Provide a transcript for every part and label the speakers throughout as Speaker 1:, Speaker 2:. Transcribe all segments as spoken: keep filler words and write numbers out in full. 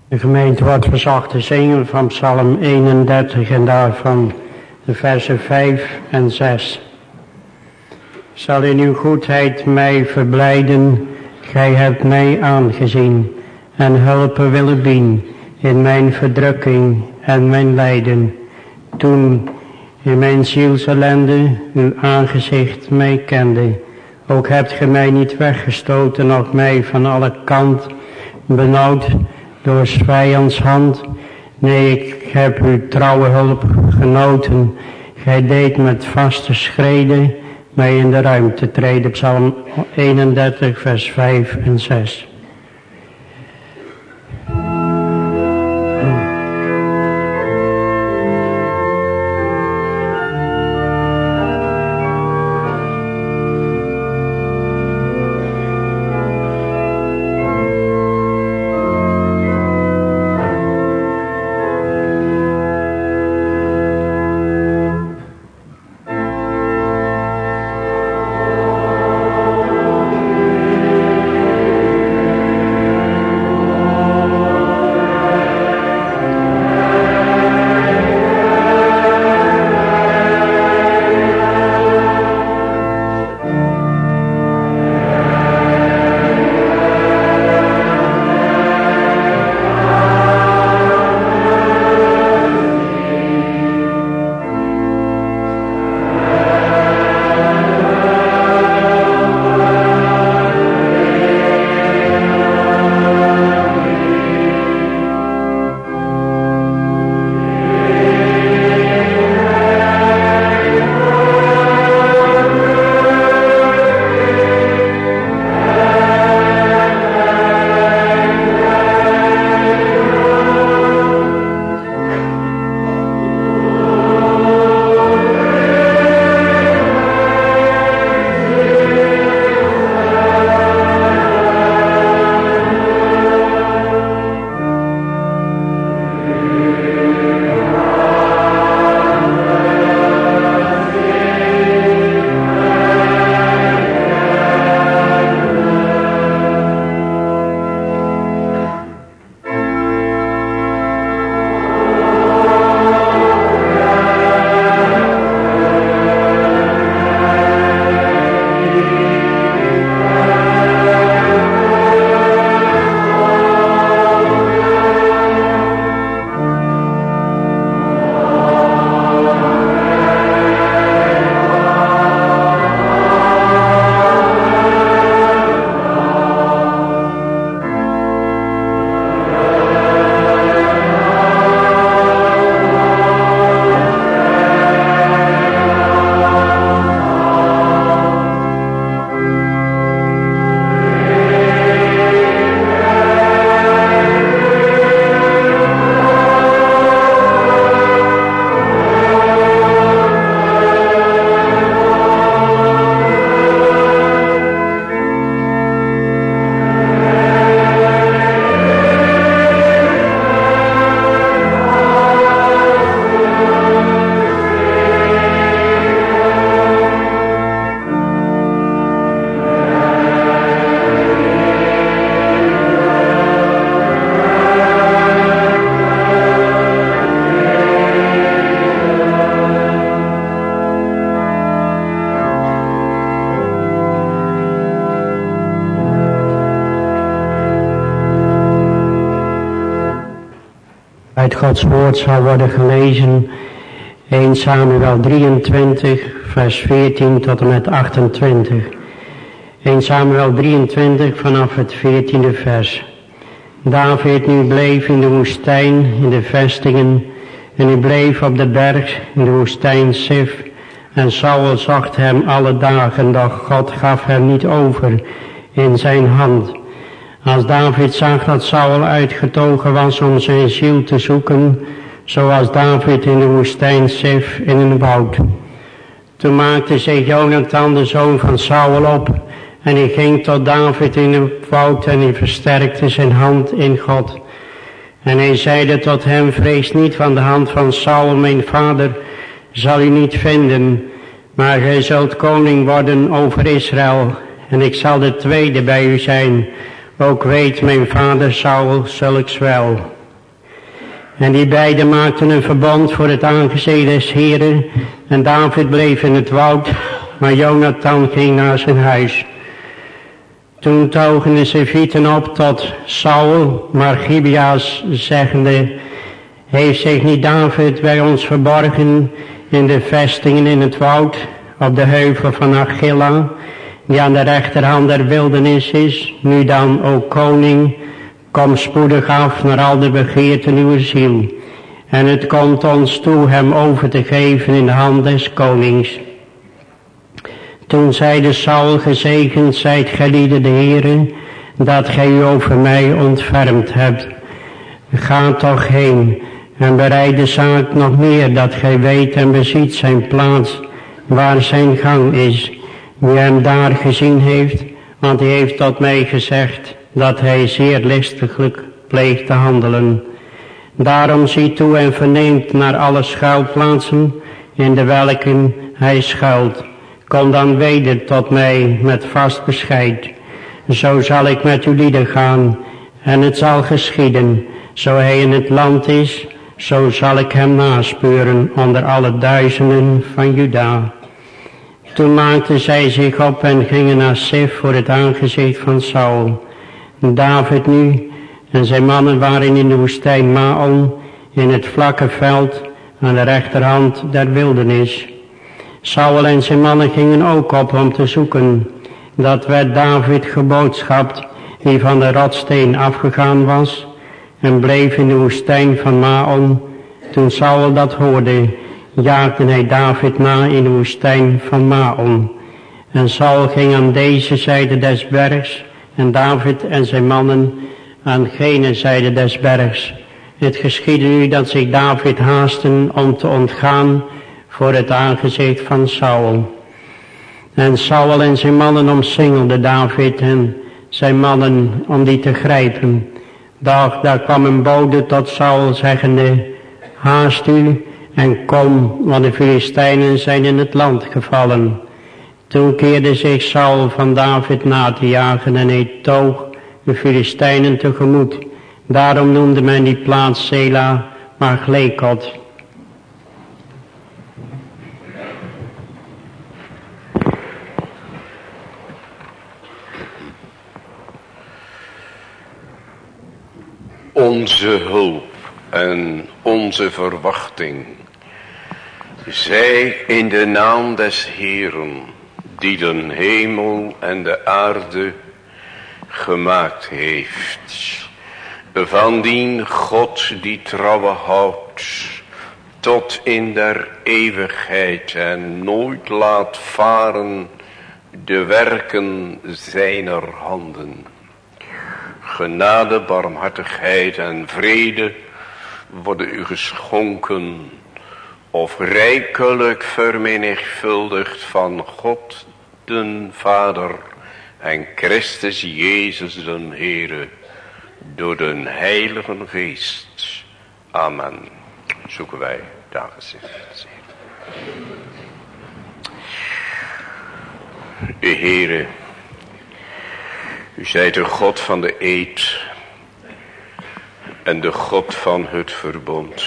Speaker 1: De gemeente wordt verzocht te zingen van Psalm eenendertig en daarvan de versen vijf en zes. Zal in uw goedheid mij verblijden, gij hebt mij aangezien en hulpen willen bieden in mijn verdrukking en mijn lijden. Toen in mijn zielsellende uw aangezicht mij kende, ook hebt ge mij niet weggestoten, nog mij van alle kant benauwd door 's vijands hand. Nee, ik heb uw trouwe hulp genoten. Gij deed met vaste schreden mij in de ruimte treden. Psalm eenendertig, vers vijf en zes. Uit Gods woord zal worden gelezen eerste Samuel drieëntwintig, vers veertien tot en met achtentwintig. eerste Samuel drieëntwintig vanaf het veertiende vers. David nu bleef in de woestijn, in de vestingen, en hij bleef op de berg in de woestijn Sif. En Saul zocht hem alle dagen, doch God gaf hem niet over in zijn hand. Als David zag dat Saul uitgetogen was om zijn ziel te zoeken, zoals David in de woestijn Sif in een woud. Toen maakte zich Jonathan, de zoon van Saul, op, en hij ging tot David in het woud en hij versterkte zijn hand in God. En hij zeide tot hem, vrees niet, van de hand van Saul, mijn vader, zal u niet vinden, maar gij zult koning worden over Israël, en ik zal de tweede bij u zijn. Ook weet mijn vader Saul zulks wel. En die beiden maakten een verbond voor het aangezicht des Heren. En David bleef in het woud, maar Jonathan ging naar zijn huis. Toen togen de Sefieten op tot Saul, maar Gibea's zeggende, heeft zich niet David bij ons verborgen in de vestingen in het woud, op de heuvel van Achilla, die aan de rechterhand der wildernis is, nu dan, o koning, kom spoedig af naar al de begeerten uw ziel. En het komt ons toe hem over te geven in de hand des konings. Toen zeide Saul, gezegend zijt gelieden de Heere, dat gij u over mij ontfermd hebt. Ga toch heen en bereid de zaak nog meer, dat gij weet en beziet zijn plaats, waar zijn gang is. Wie hem daar gezien heeft, want hij heeft tot mij gezegd, dat hij zeer listiglijk pleegt te handelen. Daarom ziet toe en verneemt naar alle schuilplaatsen, in de welken hij schuilt. Kom dan weder tot mij met vast bescheid. Zo zal ik met uw lieden gaan, en het zal geschieden. Zo hij in het land is, zo zal ik hem naspeuren onder alle duizenden van Juda. Toen maakten zij zich op en gingen naar Sif voor het aangezicht van Saul. David nu en zijn mannen waren in de woestijn Maon, in het vlakke veld aan de rechterhand der wildernis. Saul en zijn mannen gingen ook op om te zoeken. Dat werd David geboodschapt, die van de rotsteen afgegaan was, en bleef in de woestijn van Maon. Toen Saul dat hoorde, jaagde hij David na in de woestijn van Maon. En Saul ging aan deze zijde des bergs, en David en zijn mannen aan gene zijde des bergs. Het geschiedde nu dat zich David haasten om te ontgaan voor het aangezicht van Saul. En Saul en zijn mannen omsingelden David en zijn mannen om die te grijpen. Doch daar kwam een bode tot Saul zeggende, haast u en kom, want de Filistijnen zijn in het land gevallen. Toen keerde zich Saul van David na te jagen en hij toog de Filistijnen tegemoet. Daarom noemde men die plaats Sela, maar Glekot.
Speaker 2: Onze hulp en onze verwachting zij in de naam des Heeren, die de hemel en de aarde gemaakt heeft. Van dien God die trouwe houdt tot in der eeuwigheid en nooit laat varen de werken zijner handen. Genade, barmhartigheid en vrede worden u geschonken of rijkelijk vermenigvuldigd van God den Vader en Christus Jezus den Heere door den Heilige Geest. Amen. Zoeken wij het aangezicht. De Heere, u zijt de God van de eed en de God van het verbond.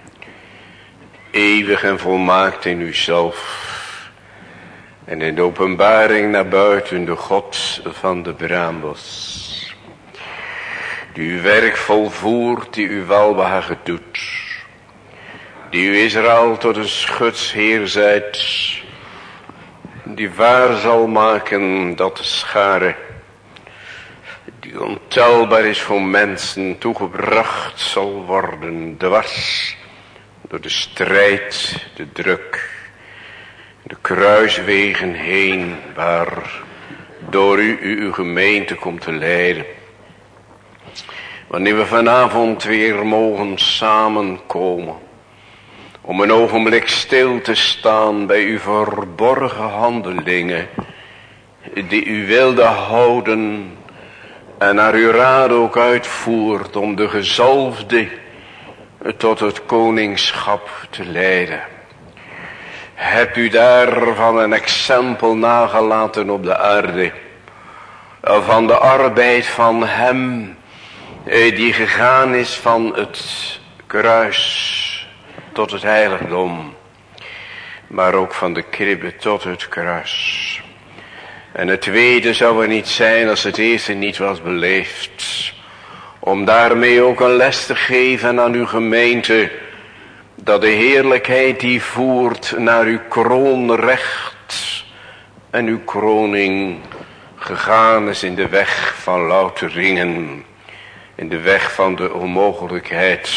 Speaker 2: Eeuwig en volmaakt in uzelf. En in de openbaring naar buiten de God van de braambos. Die uw werk volvoert, die uw welbehagen doet. Die u Israël tot een schutsheer zijt. Die waar zal maken dat de schare die ontelbaar is voor mensen toegebracht zal worden, dwars door de strijd, de druk, de kruiswegen heen, waar door u uw gemeente komt te leiden. Wanneer we vanavond weer mogen samenkomen, om een ogenblik stil te staan bij uw verborgen handelingen, die u wilde houden en naar uw raad ook uitvoert om de gezalfde tot het koningschap te leiden. Hebt u daarvan een exempel nagelaten op de aarde, van de arbeid van hem die gegaan is van het kruis tot het heiligdom, maar ook van de kribbe tot het kruis. En het tweede zou er niet zijn als het eerste niet was beleefd, om daarmee ook een les te geven aan uw gemeente, dat de heerlijkheid die voert naar uw kroonrecht en uw kroning gegaan is in de weg van louteringen, in de weg van de onmogelijkheid,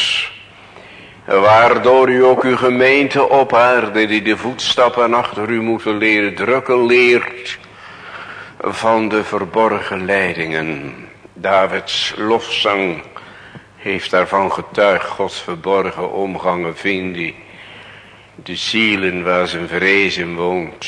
Speaker 2: waardoor u ook uw gemeente op aarde, die de voetstappen achter u moeten leren drukken, leert van de verborgen leidingen. Davids lofzang heeft daarvan getuigd, Gods verborgen omgangen vinden, de zielen waar zijn vrezen woont.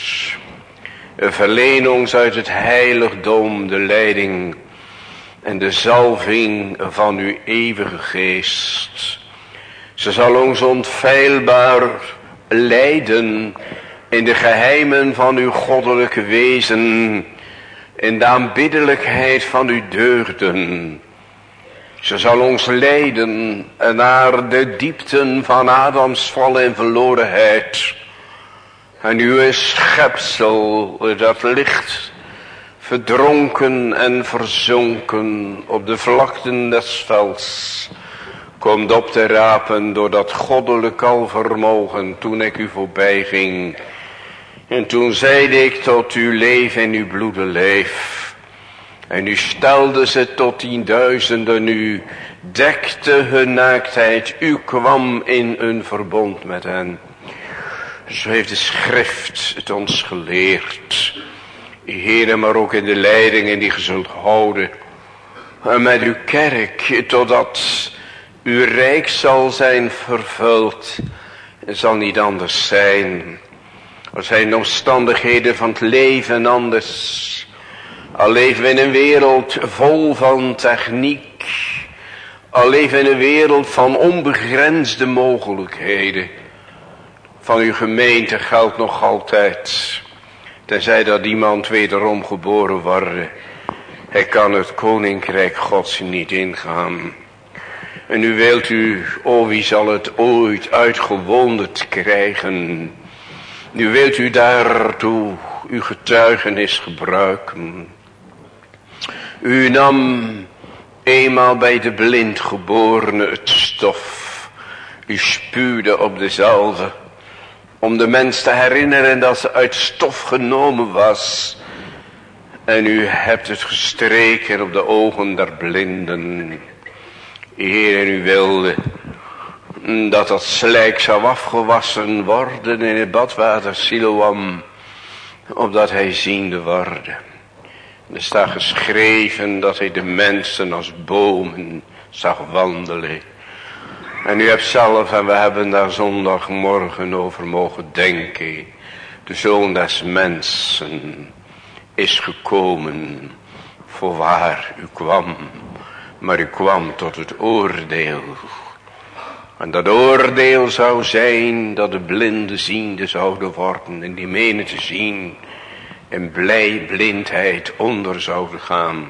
Speaker 2: Verleen ons uit het heiligdom de leiding en de zalving van uw eeuwige geest. Ze zal ons onfeilbaar leiden in de geheimen van uw goddelijke wezen, in de aanbiddelijkheid van uw deugden. Ze zal ons leiden naar de diepten van Adams val en verlorenheid. En uw schepsel, dat ligt verdronken en verzonken op de vlakten des velds, komt op te rapen door dat goddelijk alvermogen toen ik u voorbij ging. En toen zeide ik tot uw leef en uw bloede leef. En u stelde ze tot tienduizenden, u dekte hun naaktheid, u kwam in een verbond met hen. Zo heeft de schrift het ons geleerd. Heere, maar ook in de leidingen die ge zult houden. En met uw kerk, totdat uw rijk zal zijn vervuld. Het zal niet anders zijn. Er zijn de omstandigheden van het leven anders. Al leven we in een wereld vol van techniek. Al leven we in een wereld van onbegrensde mogelijkheden. Van uw gemeente geldt nog altijd. Tenzij dat iemand wederom geboren worden. Hij kan het koninkrijk Gods niet ingaan. En nu wilt u, oh wie zal het ooit uitgewonderd krijgen. Nu wilt u daartoe uw getuigenis gebruiken. U nam eenmaal bij de blindgeborene het stof. U spuwde op de zalve. Om de mens te herinneren dat ze uit stof genomen was. En u hebt het gestreken op de ogen der blinden. Heer, en u wilde dat dat slijk zou afgewassen worden in het badwater Siloam, opdat hij ziende worden. Er staat geschreven dat hij de mensen als bomen zag wandelen. En u hebt zelf, en we hebben daar zondagmorgen over mogen denken, de Zoon des Mensen is gekomen. Voorwaar, u kwam, maar u kwam tot het oordeel. En dat oordeel zou zijn dat de blinden ziende zouden worden en die menen te zien en blij blindheid onder zouden gaan.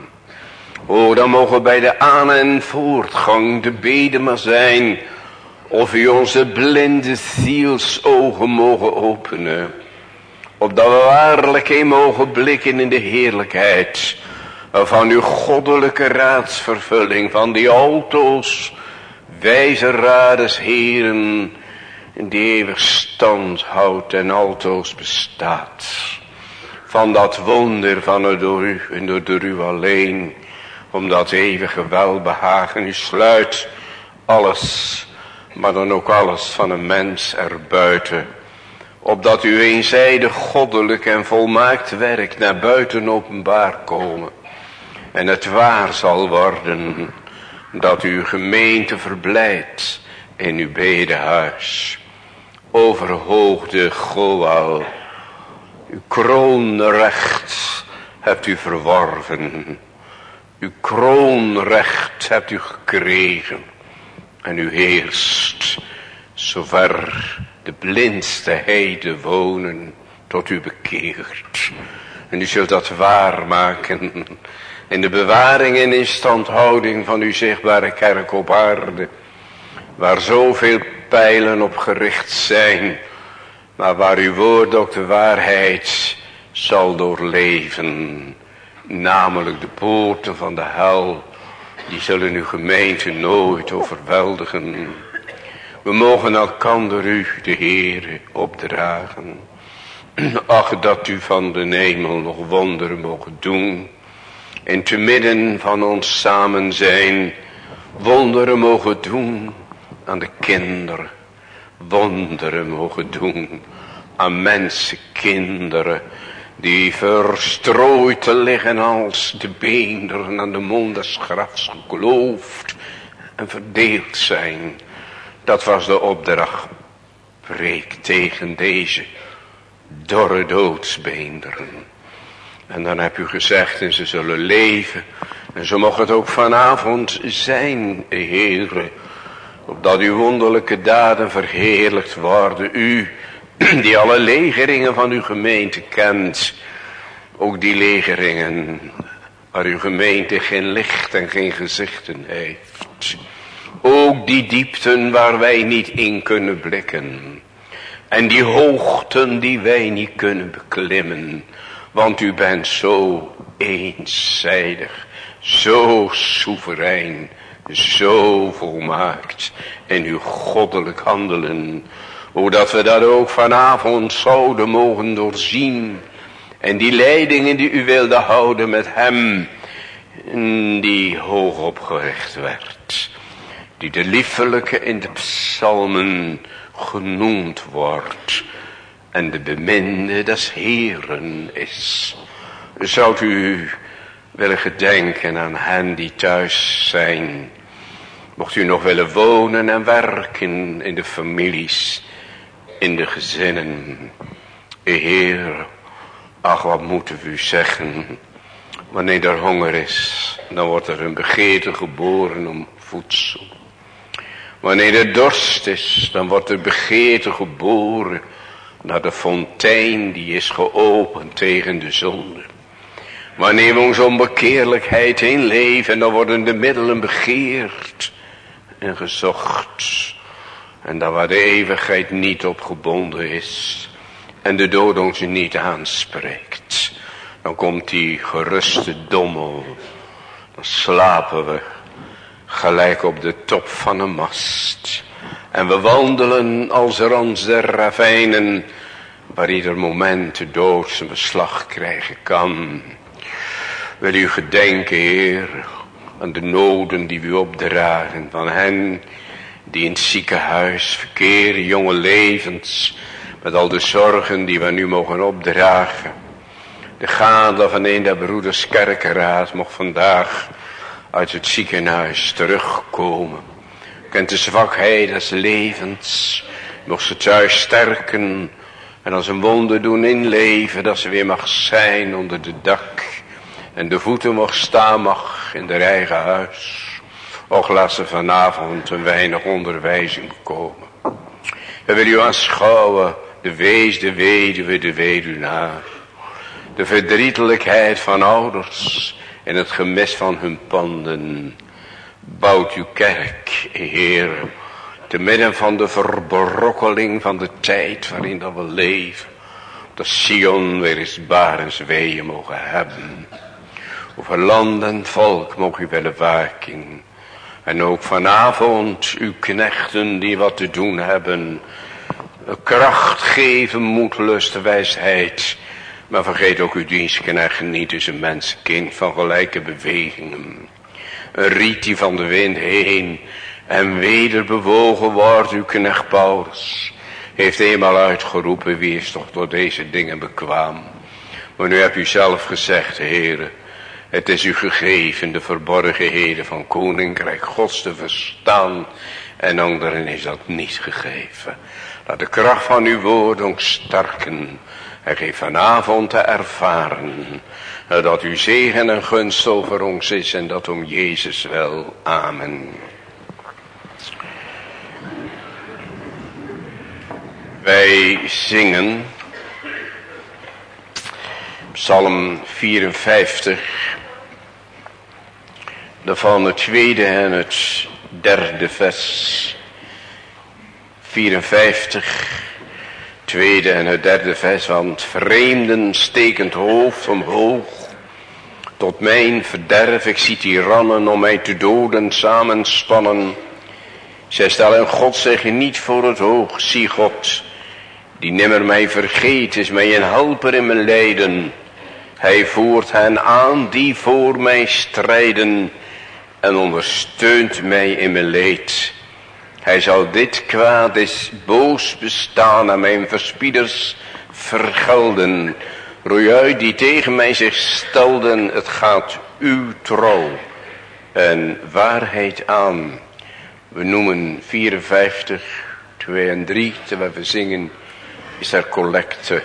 Speaker 2: O, dan mogen bij de aan- en voortgang de bede maar zijn, of u onze blinde zielsogen mogen openen, opdat we waarlijk een mogen blikken in de heerlijkheid van uw goddelijke raadsvervulling, van die altoos wijze rades heren, die eeuwig stand houdt en altoos bestaat. Van dat wonder van het door u en door, door u alleen, om dat eeuwige welbehagen. U sluit alles, maar dan ook alles van een mens erbuiten, opdat u eenzijdig goddelijk en volmaakt werk naar buiten openbaar komen. En het waar zal worden dat uw gemeente verblijdt in uw bedehuis. Overhoogde Goal, uw kroonrecht hebt u verworven. Uw kroonrecht hebt u gekregen. En u heerst, zover de blindste heiden wonen, tot u bekeert. En u zult dat waarmaken in de bewaring en instandhouding van uw zichtbare kerk op aarde. waar zoveel pijlen op gericht zijn, maar waar uw woord ook de waarheid zal doorleven. Namelijk de poorten van de hel, die zullen uw gemeente nooit overweldigen. We mogen elkander u, de Heere, opdragen. Ach, dat u van de hemel nog wonderen mogen doen. En te midden van ons samen zijn, wonderen mogen doen aan de kinderen. Wonderen mogen doen aan mensenkinderen, die verstrooid te liggen als de beenderen aan de mond des grafs gekloofd en verdeeld zijn. Dat was de opdracht. Preek tegen deze dorre doodsbeenderen. En dan heb u gezegd, en ze zullen leven. En zo mag het ook vanavond zijn, Heere. Opdat uw wonderlijke daden verheerlijkt worden. U, die alle legeringen van uw gemeente kent. Ook die legeringen waar uw gemeente geen licht en geen gezichten heeft. Ook die diepten waar wij niet in kunnen blikken. En die hoogten die wij niet kunnen beklimmen. Want u bent zo eenzijdig, zo soeverein, zo volmaakt in uw goddelijk handelen. O, dat we dat ook vanavond zouden mogen doorzien. En die leidingen die u wilde houden met hem, die hoog opgericht werd. Die de liefelijke in de psalmen genoemd wordt. En de beminde des Heeren is. Zoudt u willen gedenken aan hen die thuis zijn. Mocht u nog willen wonen en werken in de families, in de gezinnen. Heer, ach, wat moeten we u zeggen. Wanneer er honger is, dan wordt er een begeerte geboren om voedsel. Wanneer er dorst is, dan wordt er begeerte geboren naar de fontein die is geopend tegen de zonde. Wanneer we onze onbekeerlijkheid heen leven, dan worden de middelen begeerd en gezocht. En dan waar de eeuwigheid niet op gebonden is en de dood ons niet aanspreekt, dan komt die geruste dommel. Dan slapen we gelijk op de top van een mast. En we wandelen als rand der ravijnen, waar ieder moment de dood zijn beslag krijgen kan. Wil u gedenken, Heer, aan de noden die u opdragen van hen die in het ziekenhuis verkeren, jonge levens, met al de zorgen die we nu mogen opdragen. De gade van een der broeders kerkenraad mocht vandaag uit het ziekenhuis terugkomen. Kent de zwakheid des levens, mocht ze thuis sterken en als een wonder doen inleven, dat ze weer mag zijn onder de dak en de voeten mag staan mag in haar eigen huis. Och, laat ze vanavond een weinig onderwijzing komen. We willen u aanschouwen, de wees, de weduwe, de weduwnaar. De verdrietelijkheid van ouders en het gemis van hun panden. Bouwt uw kerk, Heer, te midden van de verbrokkeling van de tijd waarin dat we leven. Dat Sion weer eens barensweeën mogen hebben. Over land en volk mogen u willen waken. En ook vanavond uw knechten die wat te doen hebben. Kracht geven, moed, lust, wijsheid. Maar vergeet ook uw dienstknecht niet, dus een mensenkind van gelijke bewegingen. Een riet die van de wind heen en weder bewogen wordt, uw knecht Paulus. Heeft eenmaal uitgeroepen, wie is toch door deze dingen bekwaam. Maar nu hebt u zelf gezegd, Heere, het is u gegeven de verborgenheden van koninkrijk Gods te verstaan. En anderen is dat niet gegeven. Laat de kracht van uw woord ons sterken. En geef vanavond te ervaren dat uw zegen en gunst over ons is en dat om Jezus wel. Amen. Wij zingen Psalm vierenvijftig, van het tweede en het derde vers. vierenvijftig, tweede en het derde vers, want vreemden stekend hoofd omhoog, tot mijn verderf, ik zie tirannen om mij te doden samenspannen. Zij stellen God zich niet voor het oog, zie God, die nimmer mij vergeet, is mij een helper in mijn lijden. Hij voert hen aan die voor mij strijden en ondersteunt mij in mijn leed. Hij zal dit kwaad is boos bestaan en mijn verspieders vergelden. Roei uit die tegen mij zich stelden, het gaat uw trouw en waarheid aan. We noemen vierenvijftig, twee en drie, terwijl we zingen, is er collecte.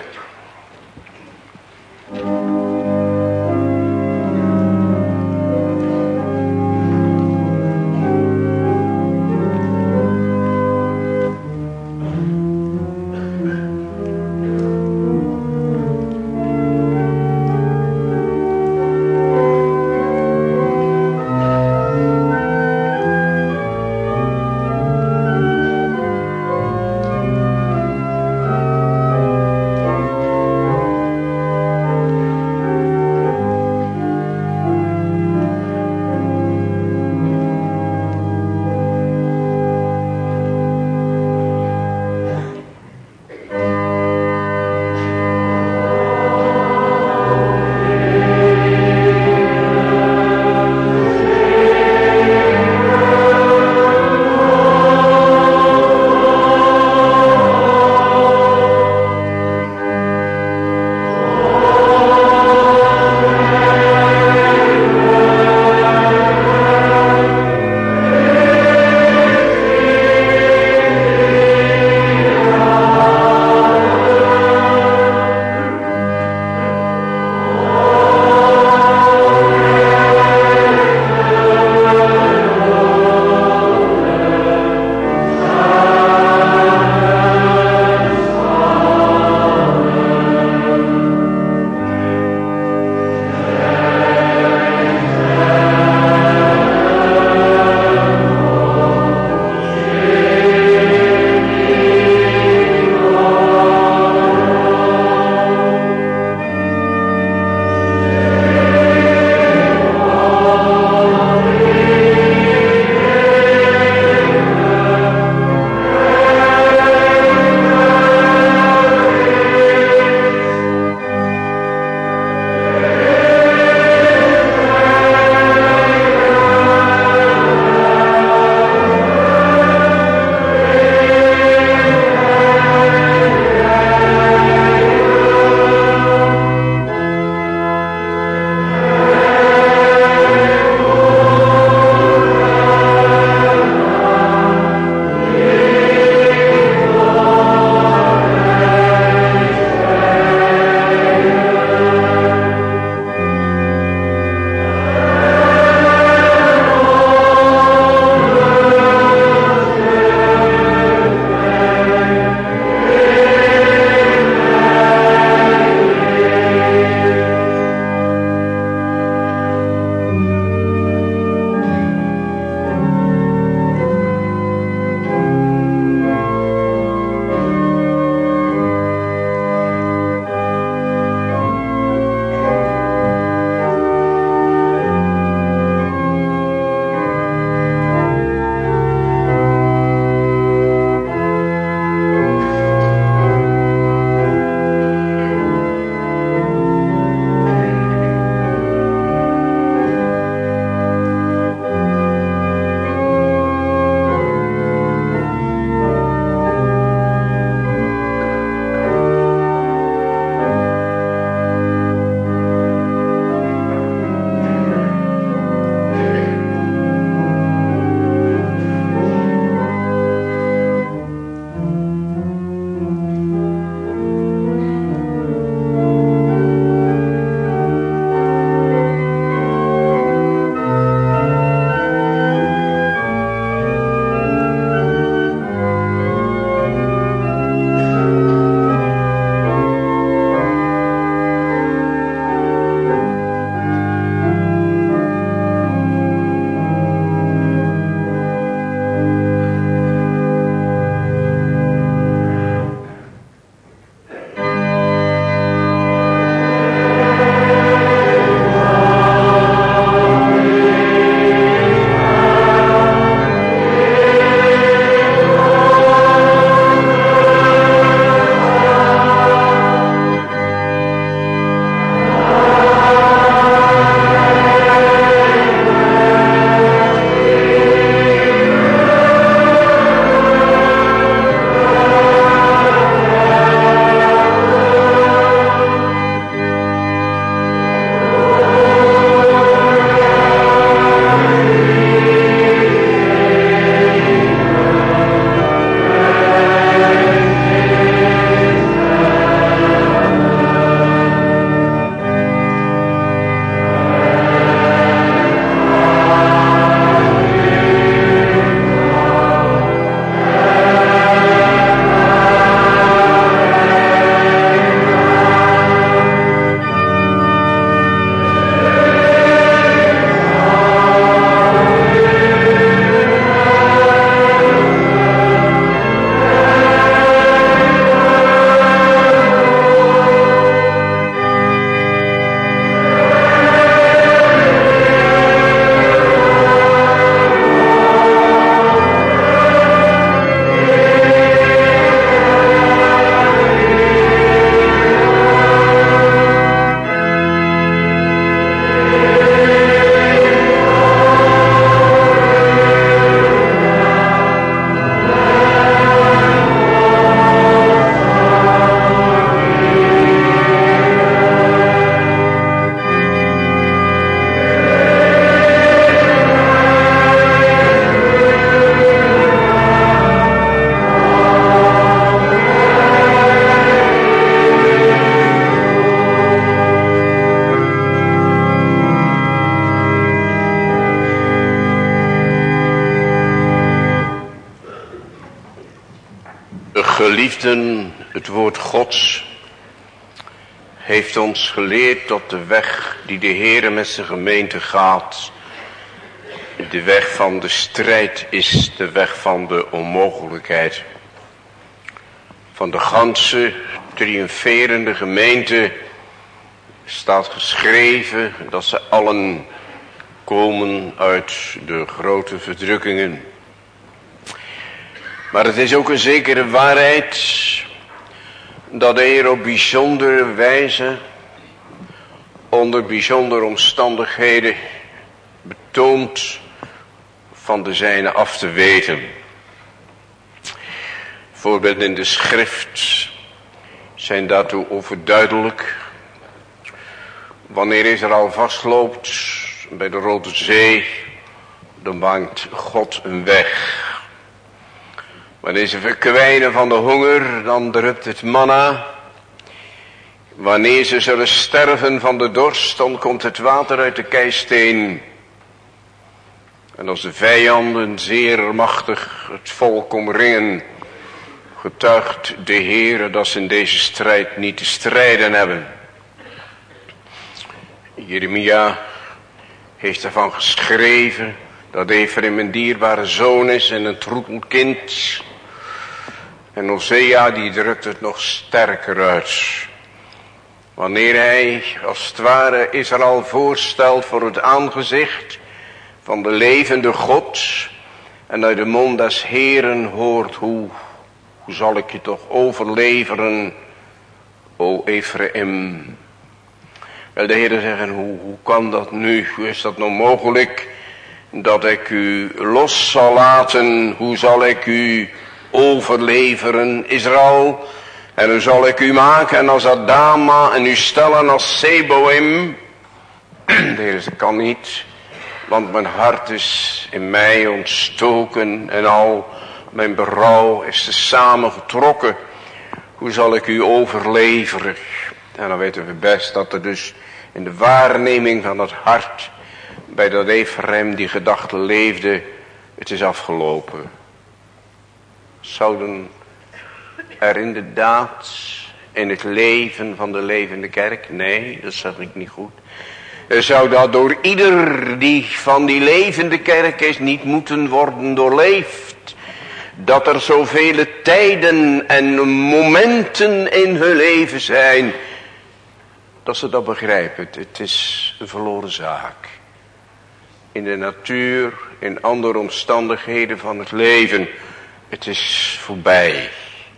Speaker 2: Geliefden, het woord Gods heeft ons geleerd dat de weg die de Heere met zijn gemeente gaat, de weg van de strijd is, de weg van de onmogelijkheid. Van de ganse triomferende gemeente staat geschreven dat ze allen komen uit de grote verdrukkingen. Maar het is ook een zekere waarheid dat de Heer op bijzondere wijze, onder bijzondere omstandigheden, betoont van de zijne af te weten. Voorbeelden in de schrift zijn daartoe overduidelijk. Wanneer Israël vastloopt bij de Rode Zee, dan baant God een weg. Wanneer ze verkwijnen van de honger, dan drupt het manna. Wanneer ze zullen sterven van de dorst, dan komt het water uit de keisteen. En als de vijanden zeer machtig het volk omringen, getuigt de Heere dat ze in deze strijd niet te strijden hebben. Jeremia heeft ervan geschreven dat Ephraim een dierbare zoon is en een troetelkind. En Hosea die drukt het nog sterker uit. Wanneer hij als het ware Israël voorstelt voor het aangezicht van de levende God. En uit de mond des Heeren hoort hoe, hoe zal ik je toch overleveren, o Ephraim. Wel, de Heer zeggen, hoe, hoe kan dat nu? Hoe is dat nou mogelijk dat ik u los zal laten? Hoe zal ik u overleveren, Israël? En hoe zal ik u maken als Adama en u stellen als Seboim? De Heer zegt, kan niet, want mijn hart is in mij ontstoken en al mijn berouw is er samengetrokken. Hoe zal ik u overleveren? En dan weten we best dat er dus in de waarneming van het hart bij dat Ephraim die gedachte leefde, het is afgelopen. Zouden er inderdaad in het leven van de levende kerk, nee, dat zeg ik niet goed, zou dat door ieder die van die levende kerk is niet moeten worden doorleefd. Dat er zoveel tijden en momenten in hun leven zijn, dat ze dat begrijpen. Het, het is een verloren zaak. In de natuur, in andere omstandigheden van het leven, het is voorbij.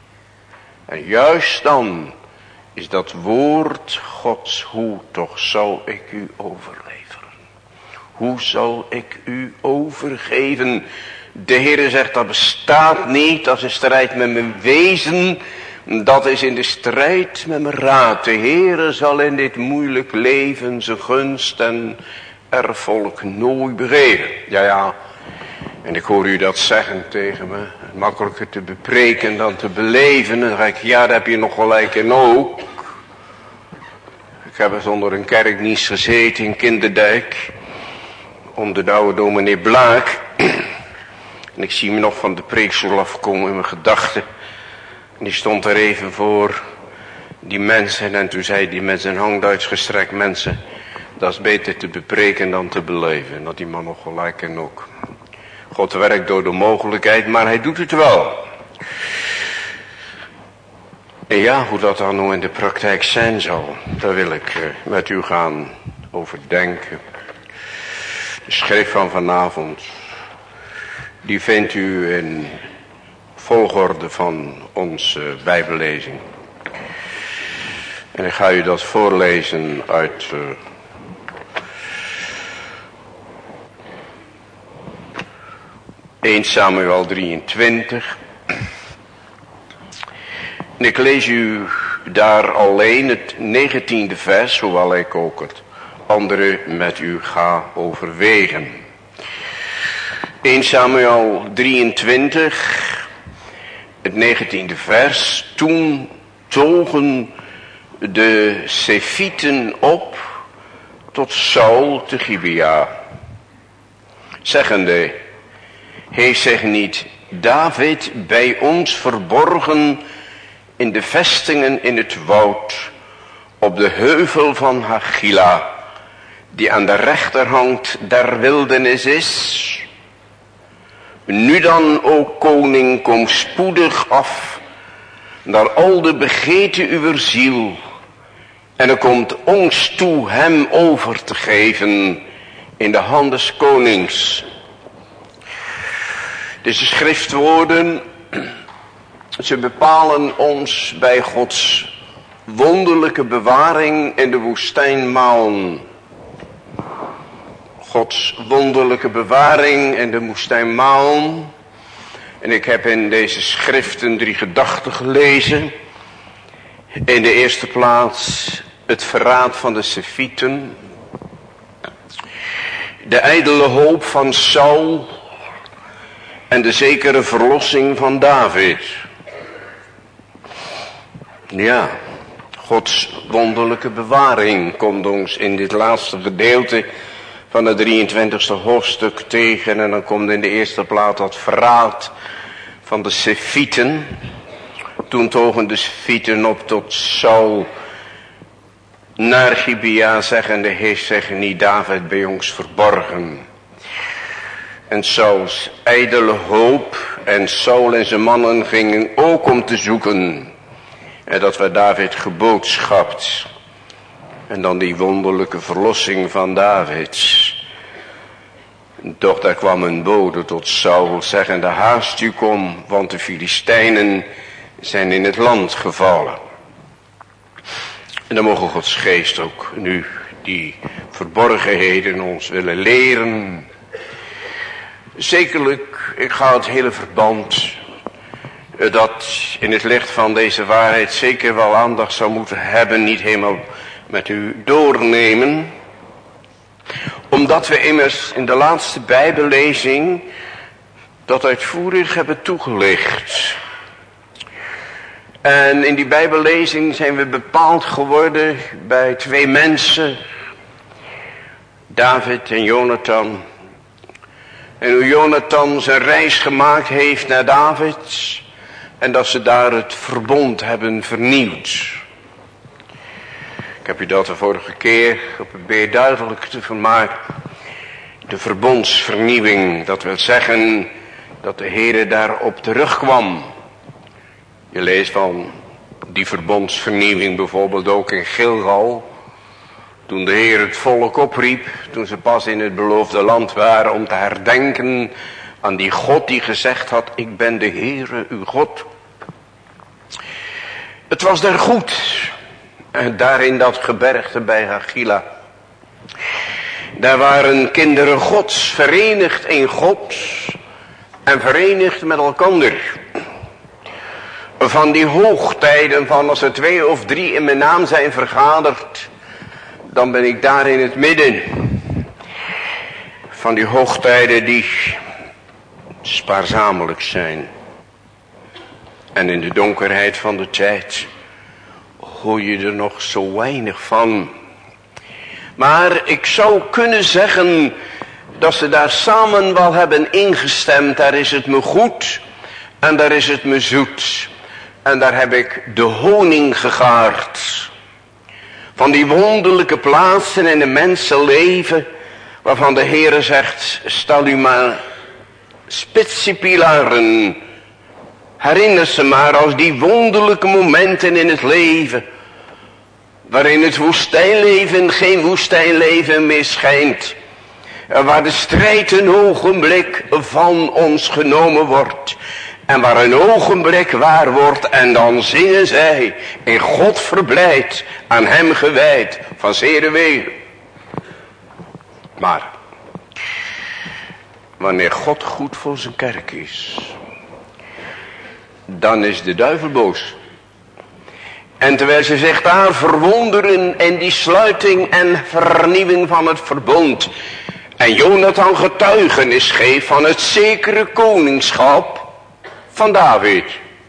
Speaker 2: En juist dan is dat woord Gods, hoe toch zal ik u overleveren? Hoe zal ik u overgeven? De Heer zegt, dat bestaat niet, dat is een strijd met mijn wezen. Dat is in de strijd met mijn raad. De Heer zal in dit moeilijk leven zijn gunst en erfvolk nooit begeven. Ja, ja. En ik hoor u dat zeggen tegen me. Makkelijker te bepreken dan te beleven. En dan zeg ik, ja, daar heb je nog gelijk in ook. Ik heb eens onder een kerkdienst gezeten in Kinderdijk. Onder de oude dominee Blaak. En ik zie me nog van de preekstoel afkomen in mijn gedachten. En die stond er even voor die mensen. En toen zei die met zijn hand uitgestrekt, mensen, dat is beter te bepreken dan te beleven. En dat die man nog gelijk en ook. God werkt door de mogelijkheid, maar hij doet het wel. En ja, hoe dat dan nou in de praktijk zijn zal, daar wil ik met u gaan overdenken. De schrift van vanavond, die vindt u in volgorde van onze bijbellezing. En ik ga u dat voorlezen uit uh, Eerste Samuel drieëntwintig. En ik lees u daar alleen het negentiende vers, hoewel ik ook het andere met u ga overwegen. Eerste Samuel drieëntwintig, het negentiende vers. Toen togen de Sefieten op tot Saul te Gibea, zeggende, heeft zich niet David bij ons verborgen in de vestingen in het woud, op de heuvel van Hagila, die aan de rechterhand der wildernis is. Nu dan, o koning, kom spoedig af naar al de begeten uwer ziel, en er komt ons toe hem over te geven in de hand des konings. Deze schriftwoorden, ze bepalen ons bij Gods wonderlijke bewaring in de woestijn Maon. Gods wonderlijke bewaring in de woestijn Maon. En ik heb in deze schriften drie gedachten gelezen. In de eerste plaats het verraad van de Sefieten. De ijdele hoop van Saul. En de zekere verlossing van David. Ja, Gods wonderlijke bewaring komt ons in dit laatste gedeelte van het drieëntwintigste hoofdstuk tegen. En dan komt in de eerste plaats dat verraad van de Sefieten. Toen togen de Sefieten op tot Saul naar Gibea, zeggende, heeft zich niet David bij ons verborgen. En Sauls ijdele hoop en Saul en zijn mannen gingen ook om te zoeken. En dat werd David geboodschapt. En dan die wonderlijke verlossing van David. Doch daar kwam een bode tot Saul, zeggende, haast u kom, want de Filistijnen zijn in het land gevallen. En dan mogen Gods geest ook nu die verborgenheden ons willen leren. Zekerlijk, ik ga het hele verband, dat in het licht van deze waarheid zeker wel aandacht zou moeten hebben, niet helemaal met u doornemen. Omdat we immers in de laatste bijbellezing dat uitvoerig hebben toegelicht. En in die bijbellezing zijn we bepaald geworden bij twee mensen, David en Jonathan. En hoe Jonathan zijn reis gemaakt heeft naar David. En dat ze daar het verbond hebben vernieuwd. Ik heb u dat de vorige keer geprobeerd duidelijk te vermaken. De verbondsvernieuwing, dat wil zeggen dat de Heere daarop terugkwam. Je leest van die verbondsvernieuwing bijvoorbeeld ook in Gilgal. Toen de Heer het volk opriep, toen ze pas in het beloofde land waren, om te herdenken aan die God die gezegd had, ik ben de Heere uw God. Het was daar goed, en daar in dat gebergte bij Hagila. Daar waren kinderen Gods, verenigd in God en verenigd met elkander. Van die hoogtijden van als er twee of drie in mijn naam zijn vergaderd, dan ben ik daar in het midden. Van die hoogtijden die spaarzamelijk zijn. En in de donkerheid van de tijd hoor je er nog zo weinig van. Maar ik zou kunnen zeggen dat ze daar samen wel hebben ingestemd. Daar is het me goed en daar is het me zoet. En daar heb ik de honing gegaard. Van die wonderlijke plaatsen in een mensenleven, waarvan de Heere zegt, stel u maar spitspilaren. Herinner ze maar als die wonderlijke momenten in het leven, waarin het woestijnleven geen woestijnleven meer schijnt. En waar de strijd een ogenblik van ons genomen wordt. En waar een ogenblik waar wordt en dan zingen zij in God verblijd, aan hem gewijd, van zere wegen. Maar, wanneer God goed voor zijn kerk is, dan is de duivel boos. En terwijl ze zich daar verwonderen in die sluiting en vernieuwing van het verbond, en Jonathan getuigenis geeft van het zekere koningschap van David,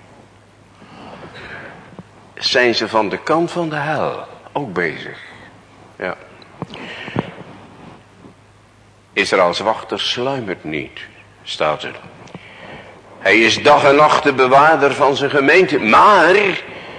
Speaker 2: zijn ze van de kant van de hel ook bezig. Ja. Israëls wachter sluimert niet, staat er. Hij is dag en nacht de bewaarder van zijn gemeente, maar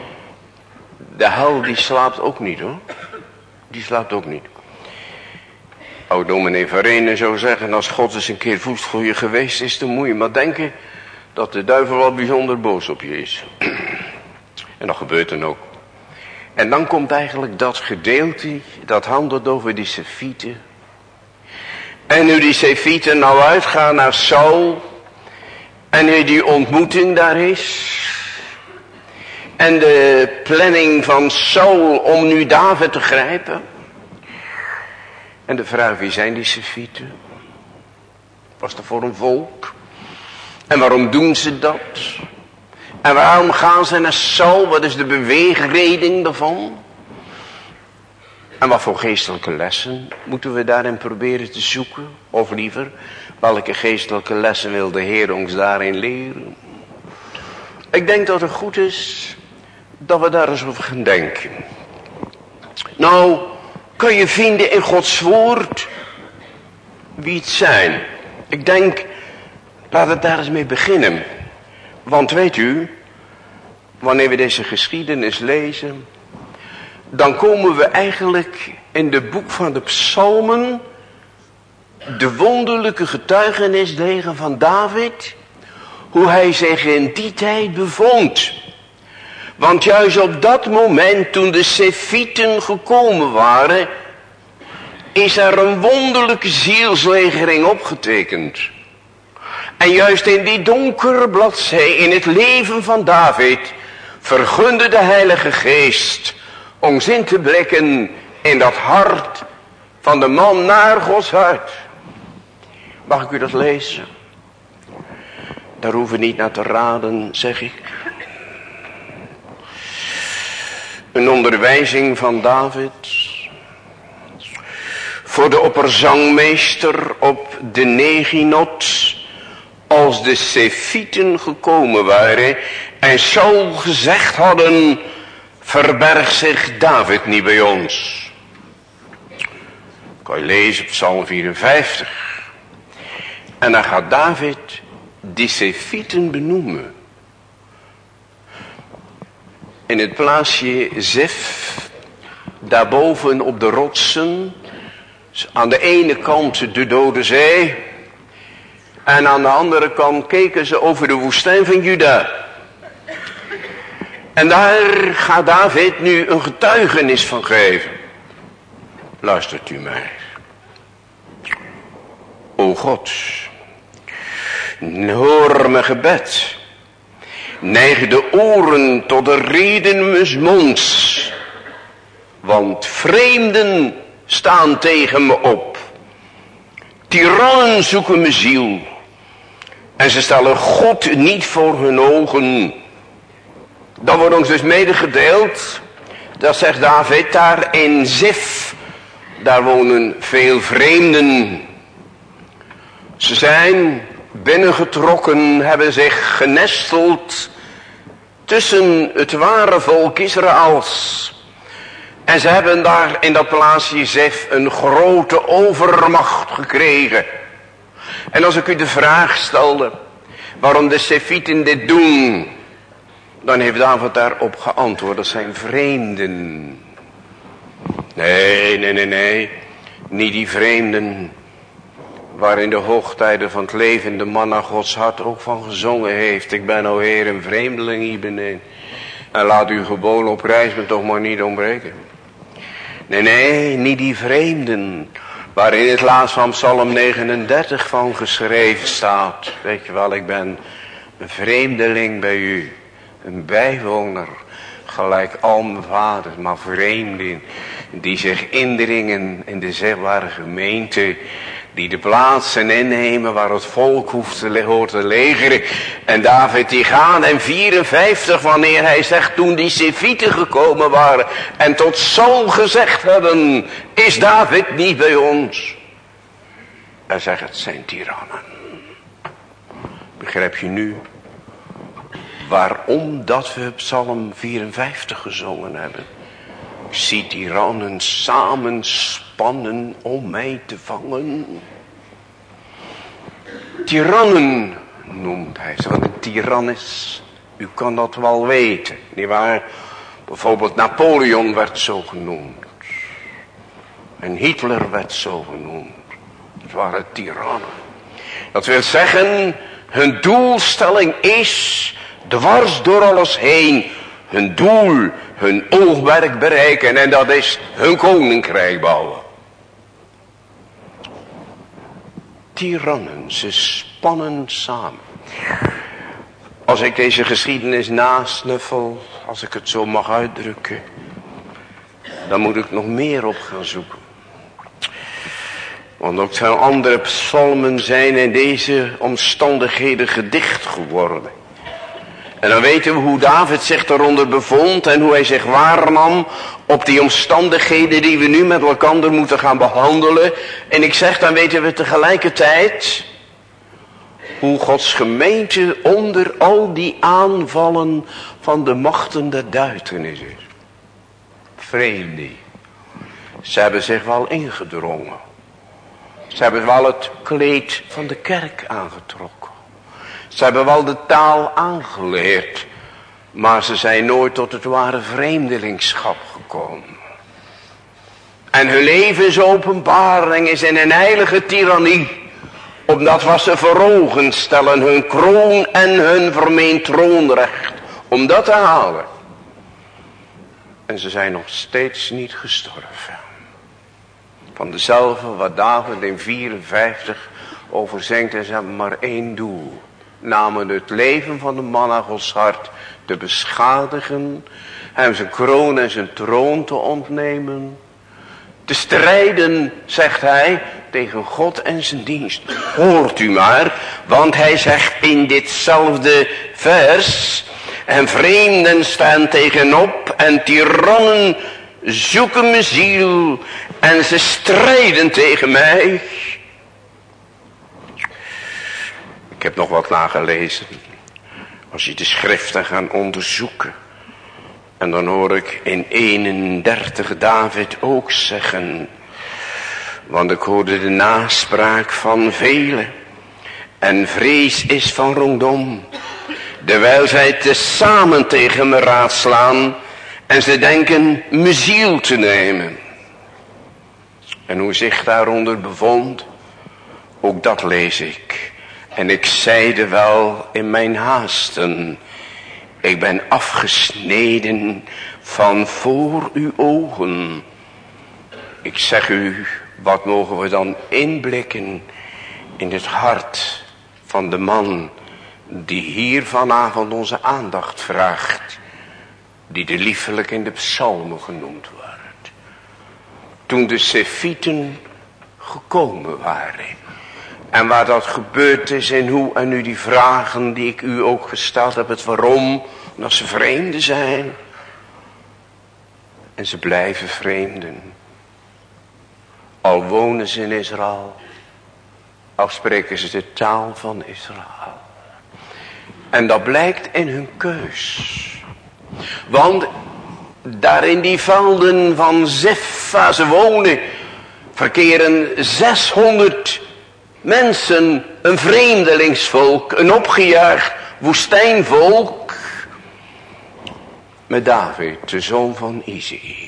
Speaker 2: De hel die slaapt ook niet hoor. Die slaapt ook niet. Oud dominee Verenen zou zeggen, als God eens een keer voest voor je geweest is, dan moet je maar denken dat de duivel wel bijzonder boos op je is. En dat gebeurt dan ook. En dan komt eigenlijk dat gedeelte, dat handelt over die Sefieten. En nu die Sefieten nou uitgaan naar Saul, en nu die ontmoeting daar is, en de planning van Saul om nu David te grijpen. En de vraag, wie zijn die Sefieten? Was dat voor een volk? En waarom doen ze dat? En waarom gaan ze naar Saul? Wat is de beweegreden daarvan? En wat voor geestelijke lessen moeten we daarin proberen te zoeken? Of liever, welke geestelijke lessen wil de Heer ons daarin leren? Ik denk dat het goed is dat we daar eens over gaan denken. Nou, kan je vinden in Gods woord wie het zijn? Ik denk, laat het daar eens mee beginnen. Want weet u, wanneer we deze geschiedenis lezen, dan komen we eigenlijk in de boek van de Psalmen de wonderlijke getuigenis tegen van David, hoe hij zich in die tijd bevond. Want juist op dat moment, toen de Sefieten gekomen waren, is er een wonderlijke zielslegering opgetekend. En juist in die donkere bladzij, in het leven van David, vergunde de Heilige Geest ons in te blikken in dat hart van de man naar Gods hart. Mag ik u dat lezen? Daar hoeven we niet naar te raden, zeg ik. Een onderwijzing van David voor de opperzangmeester op de Neginot, als de Sefieten gekomen waren en Saul gezegd hadden, verberg zich David niet bij ons. Kan je lezen op Psalm vierenvijftig. En dan gaat David die Sefieten benoemen. In het plaatsje Zif, daarboven op de rotsen, aan de ene kant de Dode Zee, en aan de andere kant keken ze over de woestijn van Juda. En daar gaat David nu een getuigenis van geven. Luistert u mij. O God, hoor mijn gebed. Neig de oren tot de reden mes monds. Want vreemden staan tegen me op. Tirannen zoeken mijn ziel. En ze stellen God niet voor hun ogen. Dan wordt ons dus medegedeeld, dat zegt David, daar in Zif, daar wonen veel vreemden. Ze zijn binnengetrokken, hebben zich genesteld tussen het ware volk Israëls. En ze hebben daar in dat plaatsje Zif een grote overmacht gekregen. En als ik u de vraag stelde, waarom de Sefieten dit doen, dan heeft David daarop geantwoord, dat zijn vreemden. Nee, nee, nee, nee, niet die vreemden waar in de hoogtijden van het leven de man naar Gods hart ook van gezongen heeft. Ik ben, o Heer, een vreemdeling hier beneden. En laat uw geboden op reis me toch maar niet ontbreken. Nee, nee, niet die vreemden waar in het laatst van Psalm negenendertig van geschreven staat. Weet je wel, ik ben een vreemdeling bij u. Een bijwoner, gelijk al mijn vaders, maar vreemden die zich indringen in de zichtbare gemeente, die de plaatsen innemen waar het volk hoeft te, hoort te legeren. En David die gaat en vierenvijftig, wanneer hij zegt, toen die Sefieten gekomen waren en tot Saul gezegd hebben, is David niet bij ons? Hij zegt, het zijn tirannen. Begrijp je nu waarom dat we Psalm vierenvijftig gezongen hebben? Zie tirannen samenspannen om mij te vangen. Tirannen noemt hij ze. Wat een tiran is, u kan dat wel weten, nietwaar? Bijvoorbeeld Napoleon werd zo genoemd. En Hitler werd zo genoemd. Het waren tirannen. Dat wil zeggen, hun doelstelling is dwars door alles heen. Hun doel, hun oogmerk bereiken. En dat is hun koninkrijk bouwen. Tirannen, ze spannen samen. Als ik deze geschiedenis nasnuffel, als ik het zo mag uitdrukken, dan moet ik nog meer op gaan zoeken. Want ook zijn andere psalmen zijn in deze omstandigheden gedicht geworden. En dan weten we hoe David zich daaronder bevond en hoe hij zich waarnam op die omstandigheden die we nu met elkaar moeten gaan behandelen. En ik zeg, dan weten we tegelijkertijd hoe Gods gemeente onder al die aanvallen van de machten der duisternis is. Vreemden. Ze hebben zich wel ingedrongen. Ze hebben wel het kleed van de kerk aangetrokken. Ze hebben wel de taal aangeleerd. Maar ze zijn nooit tot het ware vreemdelingschap gekomen. En hun levensopenbaring is in een heilige tirannie. Omdat wat ze voor ogen stellen, hun kroon en hun vermeend troonrecht. Om dat te halen. En ze zijn nog steeds niet gestorven. Van dezelfde wat David in vierenvijftig over zingt. En ze hebben maar één doel. Namelijk het leven van de man aan Gods hart te beschadigen. Hem zijn kroon en zijn troon te ontnemen. Te strijden, zegt hij, tegen God en zijn dienst. Hoort u maar, want hij zegt in ditzelfde vers. En vreemden staan tegenop en tirannen zoeken mijn ziel. En ze strijden tegen mij. Ik heb nog wat nagelezen. Als je de schriften gaat onderzoeken. En dan hoor ik in eenendertig David ook zeggen. Want ik hoorde de naspraak van velen. En vrees is van rondom. Terwijl zij tezamen tegen me raadslaan. En ze denken me ziel te nemen. En hoe zich daaronder bevond. Ook dat lees ik. En ik zeide wel in mijn haasten. Ik ben afgesneden van voor uw ogen. Ik zeg u, wat mogen we dan inblikken in het hart van de man die hier vanavond onze aandacht vraagt. Die de liefelijk in de psalmen genoemd wordt. Toen de Sefieten gekomen waren. En waar dat gebeurd is en hoe en nu die vragen die ik u ook gesteld heb. Het waarom, omdat ze vreemden zijn. En ze blijven vreemden. Al wonen ze in Israël. Al spreken ze de taal van Israël. En dat blijkt in hun keus. Want daar in die velden van Zif waar ze wonen. Verkeren zeshonderd mensen, een vreemdelingsvolk, een opgejaagd woestijnvolk. Met David, de zoon van Izei.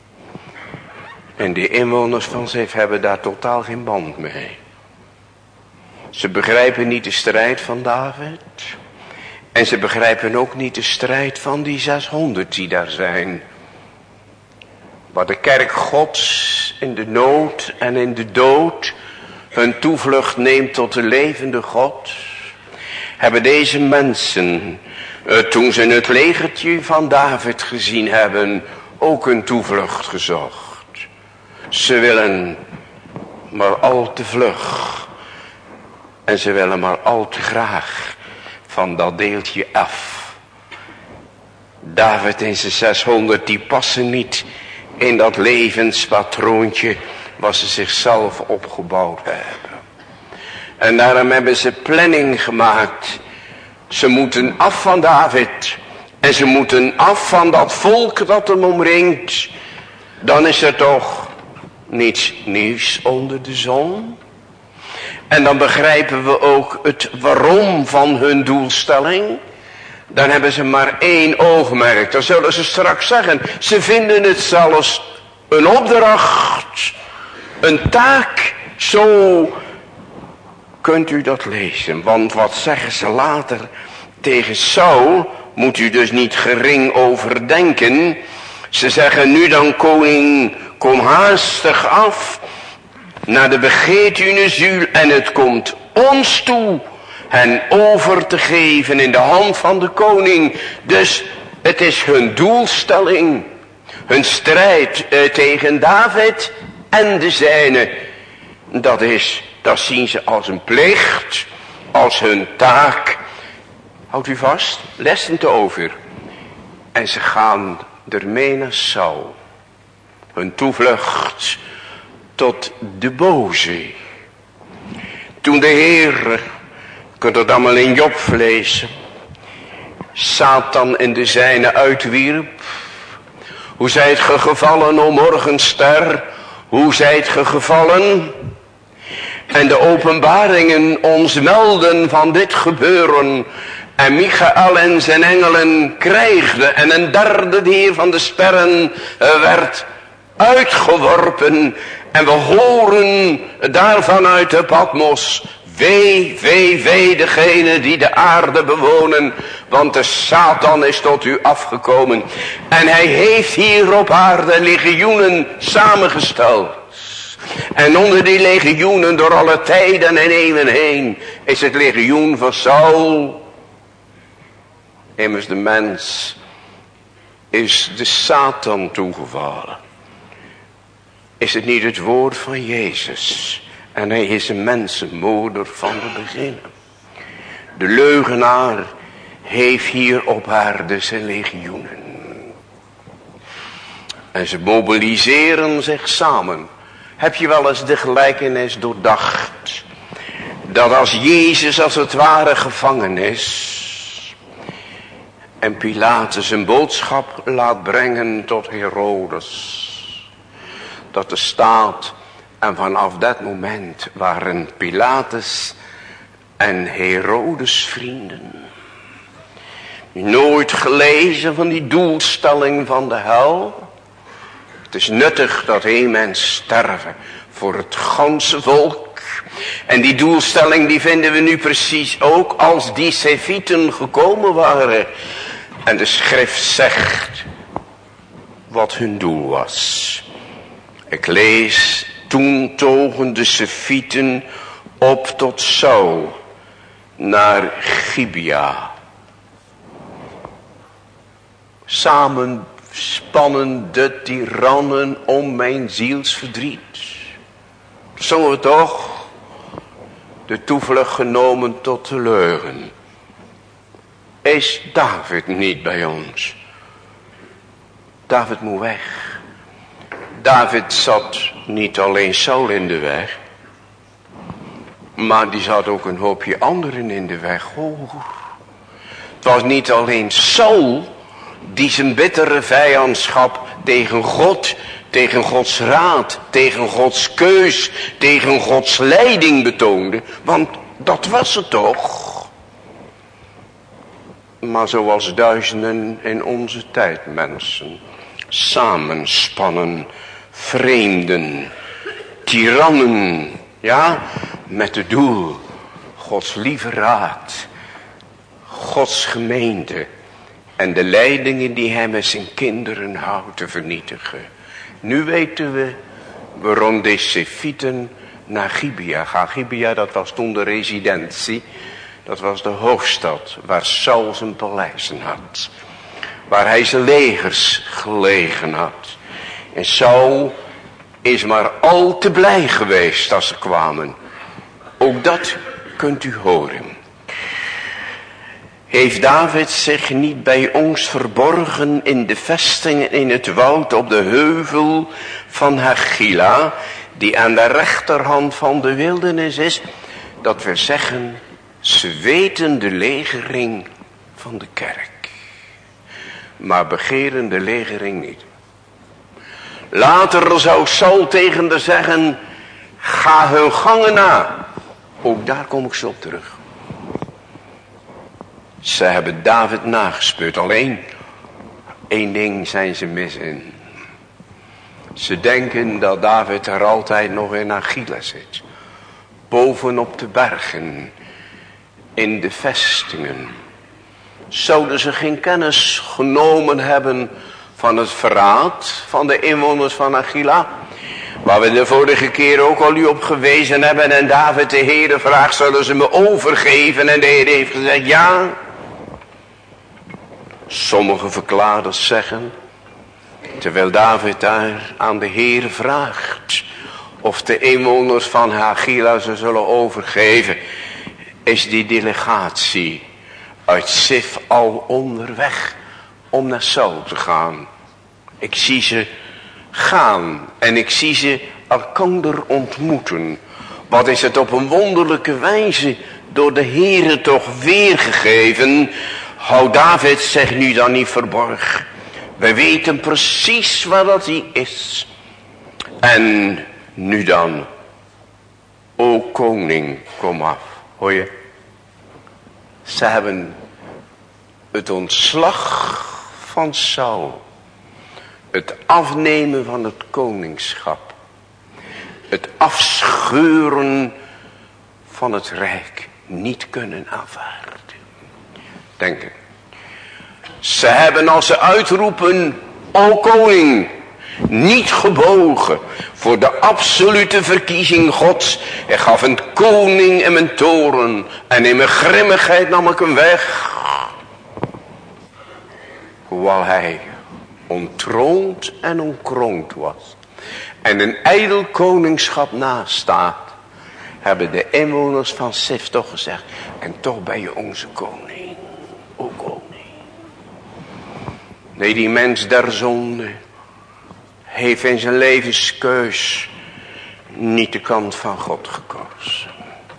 Speaker 2: En de inwoners van Zif hebben daar totaal geen band mee. Ze begrijpen niet de strijd van David. En ze begrijpen ook niet de strijd van die zeshonderd die daar zijn. Waar de kerk Gods in de nood en in de dood hun toevlucht neemt tot de levende God. Hebben deze mensen, toen ze het legertje van David gezien hebben, ook hun toevlucht gezocht. Ze willen maar al te vlug. En ze willen maar al te graag van dat deeltje af. David en zijn zeshonderd die passen niet in dat levenspatroontje wat ze zichzelf opgebouwd hebben. En daarom hebben ze planning gemaakt. Ze moeten af van David. En ze moeten af van dat volk dat hem omringt. Dan is er toch niets nieuws onder de zon. En dan begrijpen we ook het waarom van hun doelstelling. dan hebben ze maar één oogmerk. Dan zullen ze straks zeggen, ze vinden het zelfs een opdracht, een taak. Zo kunt u dat lezen. Want wat zeggen ze later tegen Saul, moet u dus niet gering overdenken. Ze zeggen nu dan, koning, kom haastig af naar de begeerte ziel en het komt ons toe hen over te geven in de hand van de koning. Dus het is hun doelstelling, hun strijd eh, tegen David en de zijne. Dat is, dat zien ze als een plicht, als hun taak. Houdt u vast, lessen te over. En ze gaan ermee naar Saul. Hun toevlucht tot de boze. Toen de Heer, kunt het allemaal in Job lezen, Satan en de zijne uitwierp. Hoe zijt ge gevallen, o morgenster? Hoe zijt ge gevallen? En de openbaringen ons melden van dit gebeuren. En Michael en zijn engelen krijgden. En een derde dier van de sterren werd uitgeworpen. En we horen daarvan uit de Patmos. Wee, wee, wee degene die de aarde bewonen. Want de Satan is tot u afgekomen. En hij heeft hier op aarde legioenen samengesteld. En onder die legioenen door alle tijden en eeuwen heen is het legioen van Saul. Immers de mens is de Satan toegevallen. Is het niet het woord van Jezus? En hij is een mensenmoorder van de begin. De leugenaar heeft hier op aarde zijn legioenen. En ze mobiliseren zich samen. Heb je wel eens de gelijkenis doordacht? Dat als Jezus als het ware gevangen is. En Pilatus een boodschap laat brengen tot Herodes. Dat er staat. En vanaf dat moment waren Pilatus en Herodes vrienden. Nooit gelezen van die doelstelling van de hel. Het is nuttig dat één mens sterven voor het ganse volk. En die doelstelling die vinden we nu precies ook als die Sefieten gekomen waren. En de schrift zegt wat hun doel was. Ik lees, toen togen de Sefieten op tot Saul naar Gibea. Samen spannen de tirannen om mijn zielsverdriet. Zongen we toch? De toevlucht genomen tot de leugen. Is David niet bij ons? David moet weg. David zat niet alleen Saul in de weg. Maar die zat ook een hoopje anderen in de weg. Oh. Het was niet alleen Saul die zijn bittere vijandschap tegen God, tegen Gods raad, tegen Gods keus, tegen Gods leiding betoonde. Want dat was het toch. Maar zoals duizenden in onze tijd mensen samenspannen, vreemden, tirannen, ja, met het doel Gods lieve raad, Gods gemeente en de leidingen die hij met zijn kinderen houdt te vernietigen. Nu weten we waarom de Sefieten naar Gibea gaan. Gibea, dat was toen de residentie. Dat was de hoofdstad waar Saul zijn paleizen had. Waar hij zijn legers gelegen had. En Saul is maar al te blij geweest als ze kwamen. Ook dat kunt u horen. Heeft David zich niet bij ons verborgen in de vestingen in het woud op de heuvel van Hagila, die aan de rechterhand van de wildernis is? Dat we zeggen, ze weten de legering van de kerk, maar begeren de legering niet. Later zou Saul tegen de zeggen, ga hun gangen na. Ook daar kom ik zo op terug. Ze hebben David nagespeurd. Alleen één ding zijn ze mis in. Ze denken dat David er altijd nog in Achilla zit. Bovenop de bergen. In de vestingen. Zouden ze geen kennis genomen hebben van het verraad van de inwoners van Achilla? Waar we de vorige keer ook al u op gewezen hebben. En David de Heere vraagt, zullen ze me overgeven? En de Heer heeft gezegd, ja. Sommige verklaarders zeggen, terwijl David daar aan de Heer vraagt of de inwoners van Achilla ze zullen overgeven, is die delegatie uit Sif al onderweg om naar Saul te gaan. Ik zie ze gaan en ik zie ze elkander ontmoeten. Wat is het op een wonderlijke wijze door de Heere toch weergegeven. Hou David zich nu dan niet verborgen. Wij weten precies waar dat hij is. En nu dan. O koning, kom af. Hoor je? Ze hebben het ontslag van Saul. Het afnemen van het koningschap. Het afscheuren van het rijk niet kunnen aanvaarden. Denk ik. Ze hebben als ze uitroepen, o koning, niet gebogen voor de absolute verkiezing Gods. Hij gaf een koning in mijn toren en in mijn grimmigheid nam ik hem weg. Hoewel hij ontroond en ontkroond was en een ijdel koningschap nastaat, hebben de inwoners van Sif toch gezegd, en toch ben je onze koning, o koning. Nee, die mens der zonde heeft in zijn levenskeus niet de kant van God gekozen.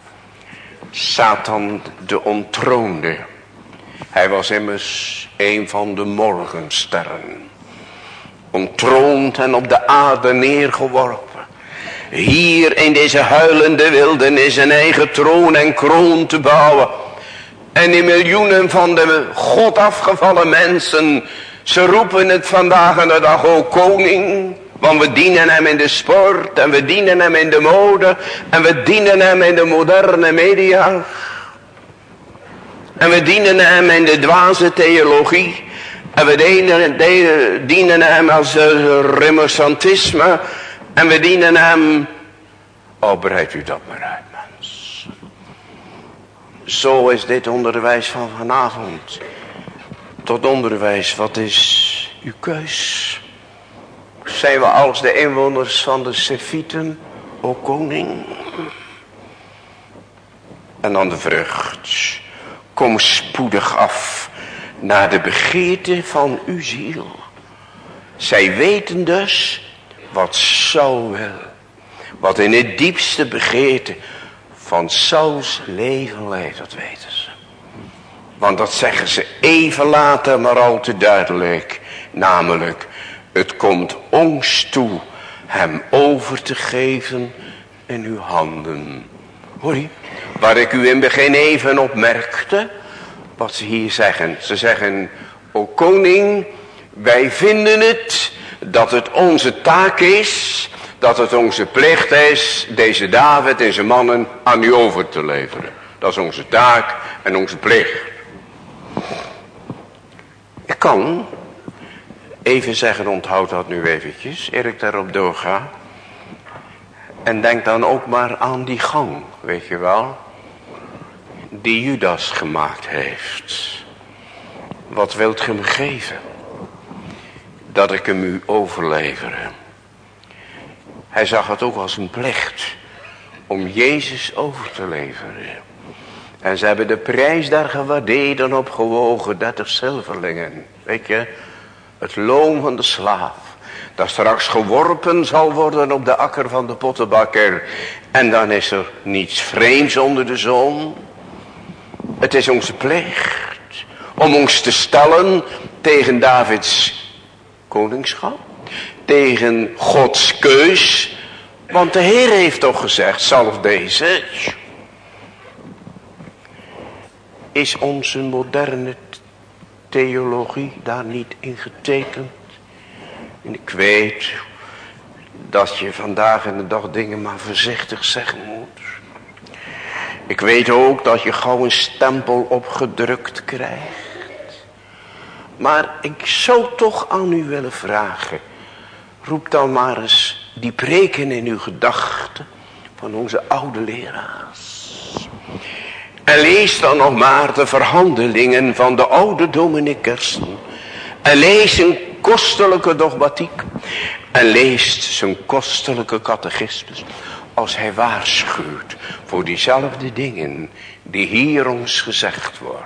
Speaker 2: Satan de ontroonde, hij was immers een van de morgensterren. Ontroond en op de aarde neergeworpen. Hier in deze huilende wildernis een eigen troon en kroon te bouwen. En die miljoenen van de God afgevallen mensen, ze roepen het vandaag en de dag, o koning. Want we dienen hem in de sport en we dienen hem in de mode en we dienen hem in de moderne media. En we dienen hem in de dwaze theologie. En we dienen, de, dienen hem als uh, renaissantisme. En we dienen hem. Oh, bereid u dat maar uit, mens. Zo is dit onderwijs van vanavond. Tot onderwijs, wat is uw keus? Zijn we als de inwoners van de Sefieten, o koning? En dan de vrucht. Kom spoedig af naar de begeerte van uw ziel. Zij weten dus wat Saul wil. Wat in het diepste begeerte van Sauls leven leeft, dat weten ze. Want dat zeggen ze even later maar al te duidelijk. Namelijk, het komt ons toe hem over te geven in uw handen. Hoor je? Waar ik u in het begin even opmerkte, wat ze hier zeggen. Ze zeggen, o koning, wij vinden het dat het onze taak is, dat het onze plicht is, deze David en zijn mannen aan u over te leveren. Dat is onze taak en onze plicht. Ik kan even zeggen, onthoud dat nu eventjes, eer ik daarop doorga. En denk dan ook maar aan die gang, weet je wel, die Judas gemaakt heeft. Wat wilt ge me geven? Dat ik hem u overleveren. Hij zag het ook als een plicht om Jezus over te leveren. En ze hebben de prijs daar gewaardeerd en opgewogen, dertig zilverlingen. Weet je, het loon van de slaaf. Dat straks geworpen zal worden op de akker van de pottenbakker. En dan is er niets vreemds onder de zon. Het is onze plicht om ons te stellen tegen Davids koningschap. Tegen Gods keus. Want de Heer heeft toch gezegd, zalf deze. Is onze moderne theologie daar niet in getekend? En ik weet dat je vandaag in de dag dingen maar voorzichtig zeggen moet. Ik weet ook dat je gauw een stempel opgedrukt krijgt. Maar ik zou toch aan u willen vragen. Roep dan maar eens die preken in uw gedachten van onze oude leraars. En lees dan nog maar de verhandelingen van de oude Dominikersen. En lees een kostelijke dogmatiek. En leest zijn kostelijke catechismus. Als hij waarschuwt voor diezelfde dingen die hier ons gezegd worden.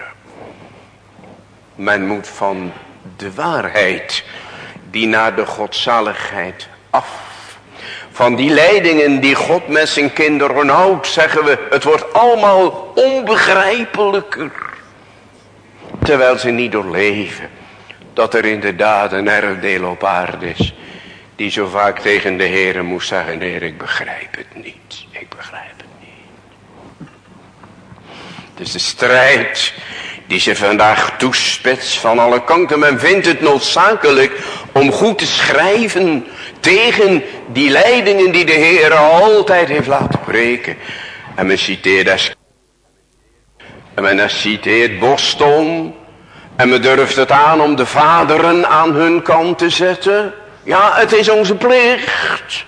Speaker 2: Men moet van de waarheid die naar de godzaligheid af. Van die leidingen die God met zijn kinderen houdt, zeggen we, het wordt allemaal onbegrijpelijker. Terwijl ze niet doorleven dat er inderdaad een erfdeel op aarde is. Die zo vaak tegen de Heere moest zeggen, Heer, ik begrijp het niet. Ik begrijp het niet. Het is de strijd die ze vandaag toespitst van alle kanten. Men vindt het noodzakelijk om goed te schrijven tegen die leidingen die de Heer altijd heeft laten breken. En men citeert es. En men citeert Boston. En men durft het aan om de vaderen aan hun kant te zetten. Ja, het is onze plicht.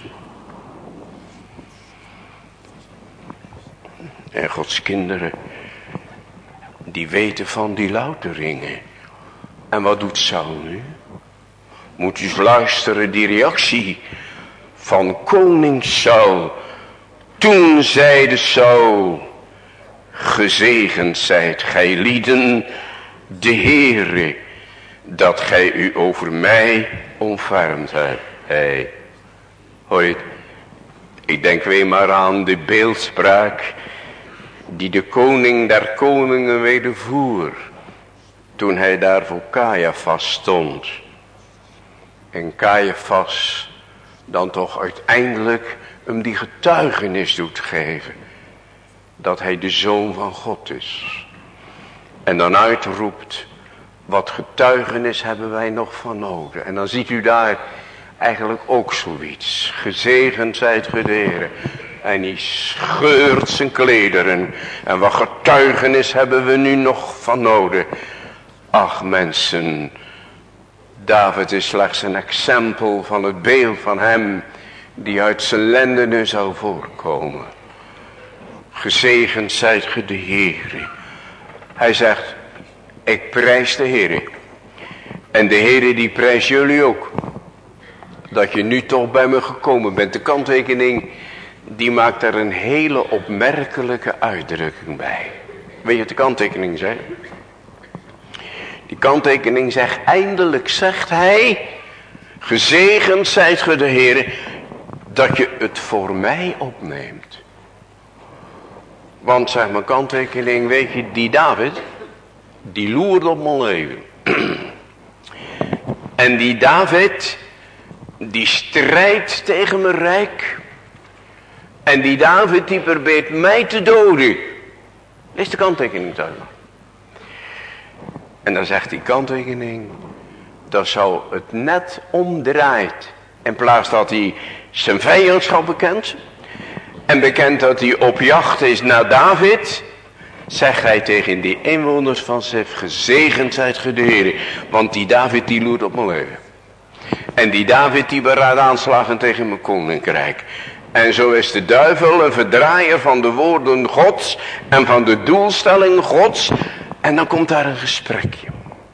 Speaker 2: En Gods kinderen, die weten van die louteringen. En wat doet Saul nu? Moet u eens luisteren, die reactie van koning Saul. Toen zeide Saul, gezegend zijt gij lieden, de Heere, dat gij u over mij ontfermd hebt. Hey, hoor je het? Ik denk weer maar aan de beeldspraak die de koning der koningen wedervoer, toen hij daar voor Caiaphas stond. En Caiaphas dan toch uiteindelijk hem die getuigenis doet geven, dat hij de Zoon van God is. En dan uitroept, wat getuigenis hebben wij nog van nodig. En dan ziet u daar eigenlijk ook zoiets. Gezegend zijt ge de Heere. En die scheurt zijn klederen. En wat getuigenis hebben we nu nog van nodig. Ach mensen, David is slechts een exempel van het beeld van hem die uit zijn lendenen zou voorkomen. Gezegend zijt ge de Heere. Hij zegt, ik prijs de Heere. En de Heere die prijst jullie ook. Dat je nu toch bij me gekomen bent. De kanttekening die maakt er een hele opmerkelijke uitdrukking bij. Weet je wat de kanttekening zegt? Die kanttekening zegt, eindelijk zegt hij, gezegend zijt ge de Heere, dat je het voor mij opneemt. Want zeg mijn kanttekening, weet je, die David, die loerde op mijn leven. En die David, die strijdt tegen mijn rijk. En die David, die probeert mij te doden. Is de kanttekening duidelijk. En dan zegt die kanttekening, dat zou het net omdraait. In plaats dat hij zijn vijandschap bekent. En bekent dat hij op jacht is naar David. Zegt hij tegen die inwoners van Zif, gezegend zijt ge de Heere. Want die David die loert op mijn leven. En die David die beraadt aanslagen tegen mijn koninkrijk. En zo is de duivel een verdraaier van de woorden Gods. En van de doelstelling Gods. En dan komt daar een gesprekje.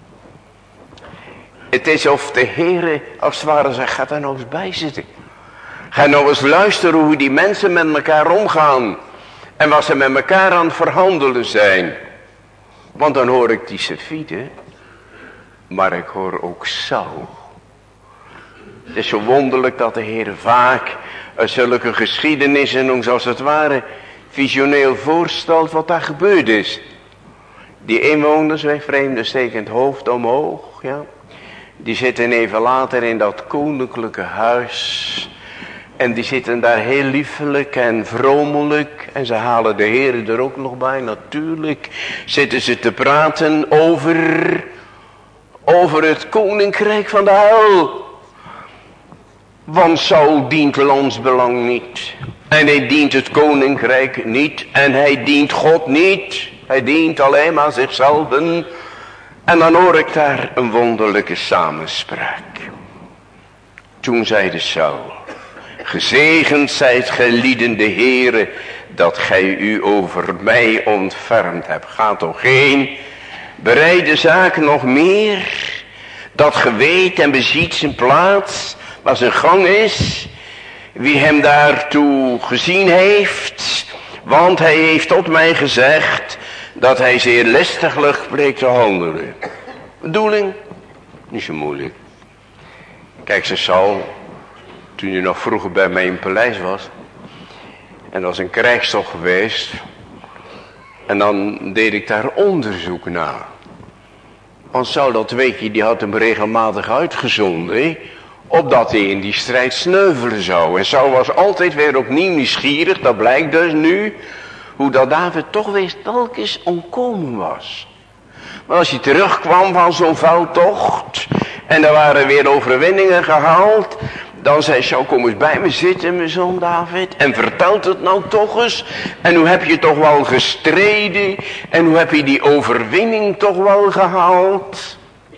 Speaker 2: Het is of de Heere als het ware zegt, ga daar nou eens bij zitten. Ga nou eens luisteren hoe die mensen met elkaar omgaan. En wat ze met elkaar aan het verhandelen zijn. Want dan hoor ik die Sefieten. Maar ik hoor ook Saul. Het is zo wonderlijk dat de Heer vaak zulke geschiedenissen ons als het ware visioneel voorstelt wat daar gebeurd is. Die inwoners, wij vreemden steken het hoofd omhoog. Ja. Die zitten even later in dat koninklijke huis. En die zitten daar heel liefelijk en vromelijk. En ze halen de Heer er ook nog bij. Natuurlijk zitten ze te praten over, over het koninkrijk van de hel. Want Saul dient landsbelang niet. En hij dient het koninkrijk niet. En hij dient God niet. Hij dient alleen maar zichzelf. En dan hoor ik daar een wonderlijke samenspraak. Toen zeide Saul: gezegend zijt gij lieden de Heere, dat gij u over mij ontfermd hebt. Ga toch heen, bereid de zaak nog meer, dat ge weet en beziet zijn plaats, waar zijn gang is, wie hem daartoe gezien heeft, want hij heeft tot mij gezegd, dat hij zeer listiglijk bleek te handelen. Bedoeling? Niet zo moeilijk. Kijk, ze Saul, toen je nog vroeger bij mij in het paleis was. En dat was een krijgstocht geweest. En dan deed ik daar onderzoek naar. Want Saul, dat weet je, die had hem regelmatig uitgezonden. Opdat hij in die strijd sneuvelen zou. En Saul was altijd weer opnieuw nieuwsgierig. Dat blijkt dus nu. Hoe dat David toch weer telkens ontkomen was. Maar als hij terugkwam van zo'n veldtocht. En er waren weer overwinningen gehaald. Dan zei Saul: kom eens bij me zitten, mijn zoon David. En vertelt het nou toch eens. En hoe heb je toch wel gestreden. En hoe heb je die overwinning toch wel gehaald.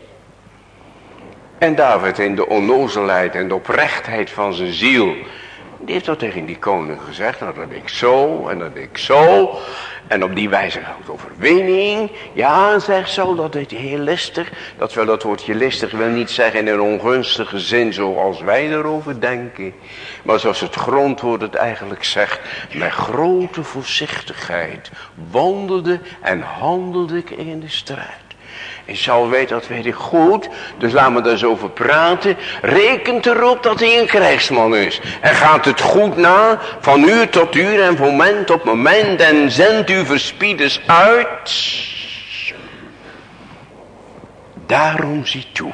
Speaker 2: En David in de onnozelheid en de oprechtheid van zijn ziel. Die heeft dat tegen die koning gezegd. Nou, dat deed ik zo en dat deed ik zo. En op die wijze houdt overwinning. Ja, zegt zo, dat deed hij heel listig. Dat wel, dat woordje listig wil niet zeggen in een ongunstige zin zoals wij erover denken. Maar zoals het grondwoord het eigenlijk zegt. Met grote voorzichtigheid wandelde en handelde ik in de strijd. En Saul weet, dat weet ik goed. Dus laat me daar eens over praten. Rekent erop dat hij een krijgsman is. En gaat het goed na. Van uur tot uur en van moment tot moment. En zendt uw verspieders uit. Daarom zie toe.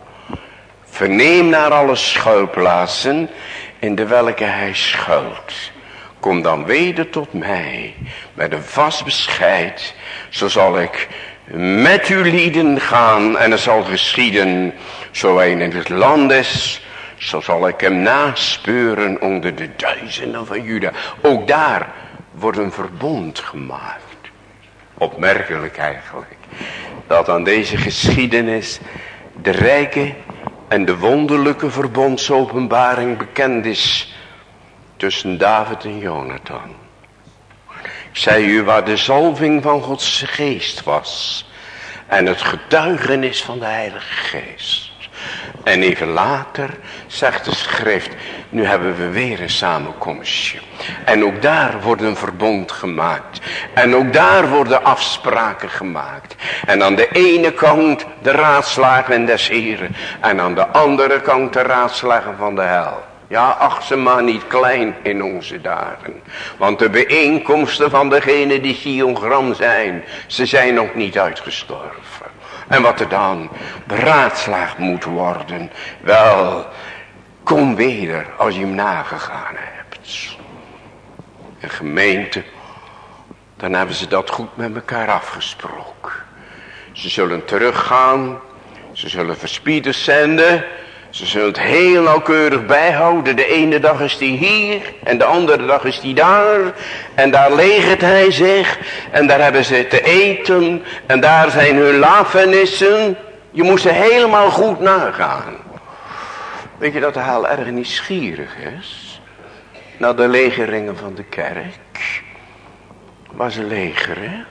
Speaker 2: Verneem naar alle schuilplaatsen. In de welke hij schuilt. Kom dan weder tot mij. Met een vast bescheid. Zo zal ik met uw lieden gaan, en het zal geschieden, zo hij in het land is, zo zal ik hem naspeuren onder de duizenden van Juda. Ook daar wordt een verbond gemaakt. Opmerkelijk eigenlijk, dat aan deze geschiedenis de rijke en de wonderlijke verbondsopenbaring bekend is tussen David en Jonathan. Ik zei u waar de zalving van Gods geest was. En het getuigenis van de Heilige Geest. En even later zegt de schrift. Nu hebben we weer een samenkomstje. En ook daar wordt een verbond gemaakt. En ook daar worden afspraken gemaakt. En aan de ene kant de raadslagen des Heren. En aan de andere kant de raadslagen van de hel. Ja, acht ze maar niet klein in onze dagen. Want de bijeenkomsten van degenen die Sion zijn, ze zijn nog niet uitgestorven. En wat er dan beraadslaagd moet worden, wel, kom weder als je hem nagegaan hebt. En gemeente, dan hebben ze dat goed met elkaar afgesproken. Ze zullen teruggaan, ze zullen verspieders zenden. Ze zullen het heel nauwkeurig bijhouden. De ene dag is die hier. En de andere dag is die daar. En daar legert hij zich. En daar hebben ze te eten. En daar zijn hun lafenissen. Je moest er helemaal goed nagaan. Weet je dat de hel erg nieuwsgierig is? Naar de legeringen van de kerk. Waar ze legeren.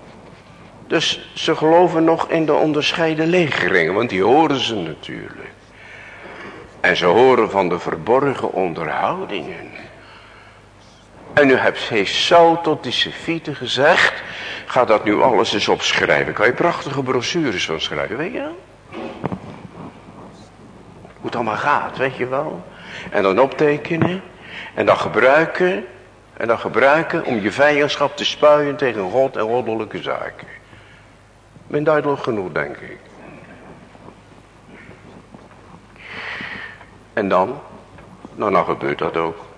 Speaker 2: Dus ze geloven nog in de onderscheiden legeringen. Want die horen ze natuurlijk. En ze horen van de verborgen onderhoudingen. En nu heeft Saul tot die Sefieten gezegd. Ga dat nu alles eens opschrijven. Kan je prachtige brochures van schrijven, weet je wel? Hoe het allemaal gaat, weet je wel? En dan optekenen. En dan gebruiken. En dan gebruiken om je vijandschap te spuien tegen God en goddelijke zaken. Ik ben duidelijk genoeg, denk ik. En dan, nou, nou gebeurt dat ook.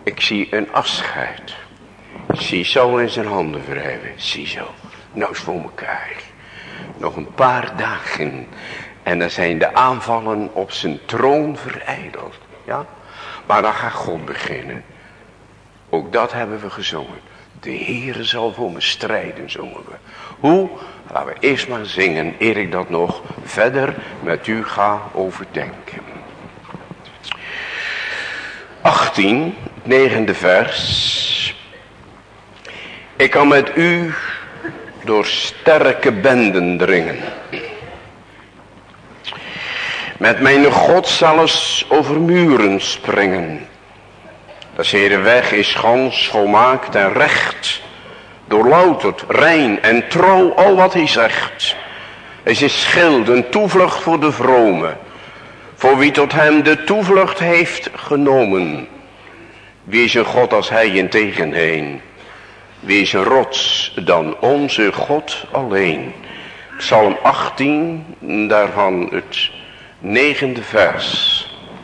Speaker 2: Ik zie een afscheid. Ziezo in zijn handen wrijven. Ziezo. Nou is voor elkaar. Nog een paar dagen. En dan zijn de aanvallen op zijn troon verijdeld. Ja? Maar dan gaat God beginnen. Ook dat hebben we gezongen. De Heere zal voor me strijden, zongen we. Hoe? Laten we eerst maar zingen, eer ik dat nog verder met u ga overdenken. achttien, negende vers. Ik kan met u door sterke benden dringen. Met mijn God zelfs over muren springen. De zere weg is gans volmaakt en recht. Doorlouterd, rein en trouw al wat hij zegt. Hij is schild, een toevlucht voor de vrome. Voor wie tot hem de toevlucht heeft genomen. Wie is een God als hij in tegenheen? Wie is een rots dan onze God alleen? Psalm achttien, daarvan het negende vers.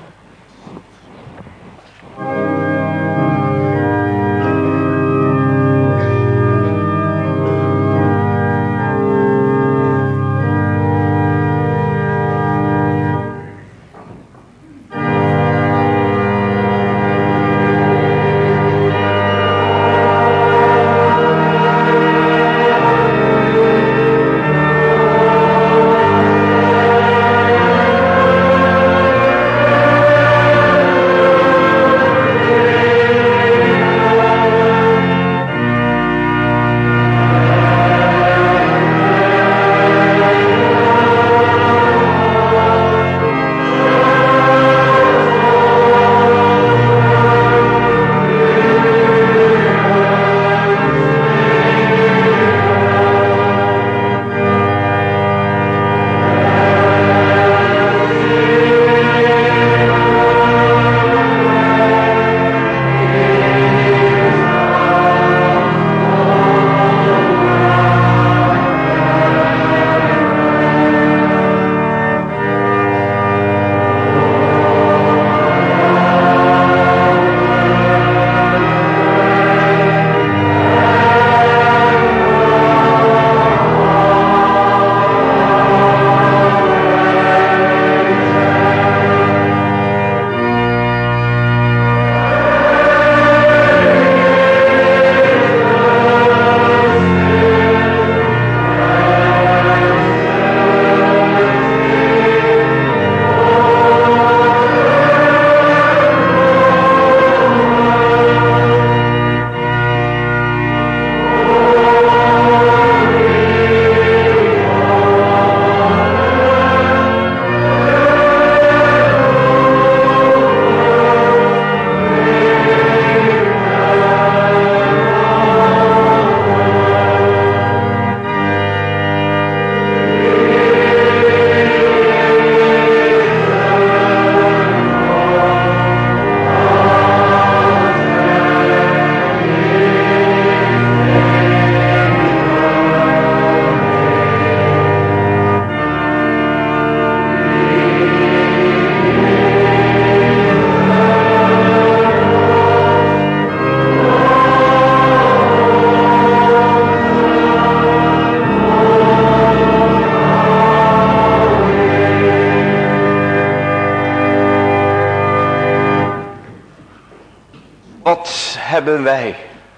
Speaker 2: Hebben wij,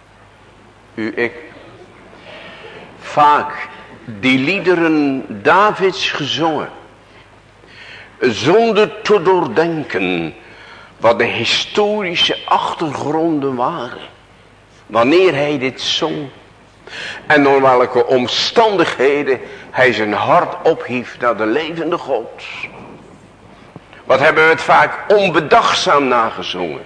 Speaker 2: u, ik, vaak die liederen Davids gezongen, zonder te doordenken wat de historische achtergronden waren, wanneer hij dit zong, en door welke omstandigheden hij zijn hart ophief naar de levende God. Wat hebben we het vaak onbedachtzaam nagezongen.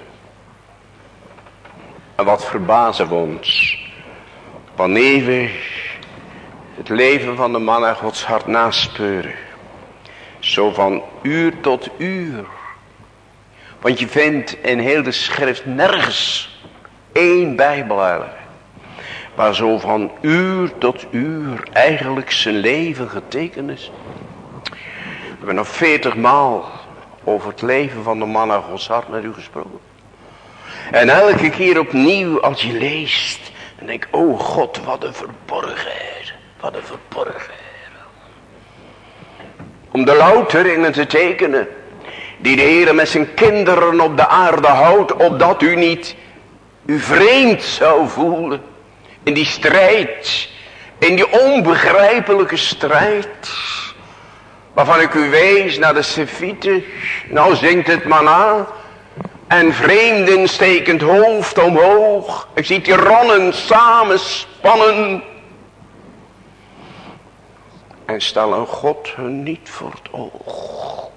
Speaker 2: En wat verbazen we ons wanneer we het leven van de man naar Gods hart naspeuren. Zo van uur tot uur. Want je vindt in heel de schrift nergens één bijbel waar zo van uur tot uur eigenlijk zijn leven getekend is. We hebben nog veertig maal over het leven van de man naar Gods hart met u gesproken. En elke keer opnieuw als je leest. En denk, oh God, wat een verborgenheid. Wat een verborgenheid. Om de louteringen te tekenen. Die de Heer met zijn kinderen op de aarde houdt. Opdat u niet u vreemd zou voelen. In die strijd. In die onbegrijpelijke strijd. Waarvan ik u wees naar de Sefieten. Nou zingt het maar na. En vreemden stekend hoofd omhoog. Ik zie tirannen samenspannen. En stellen God hun niet voor het oog.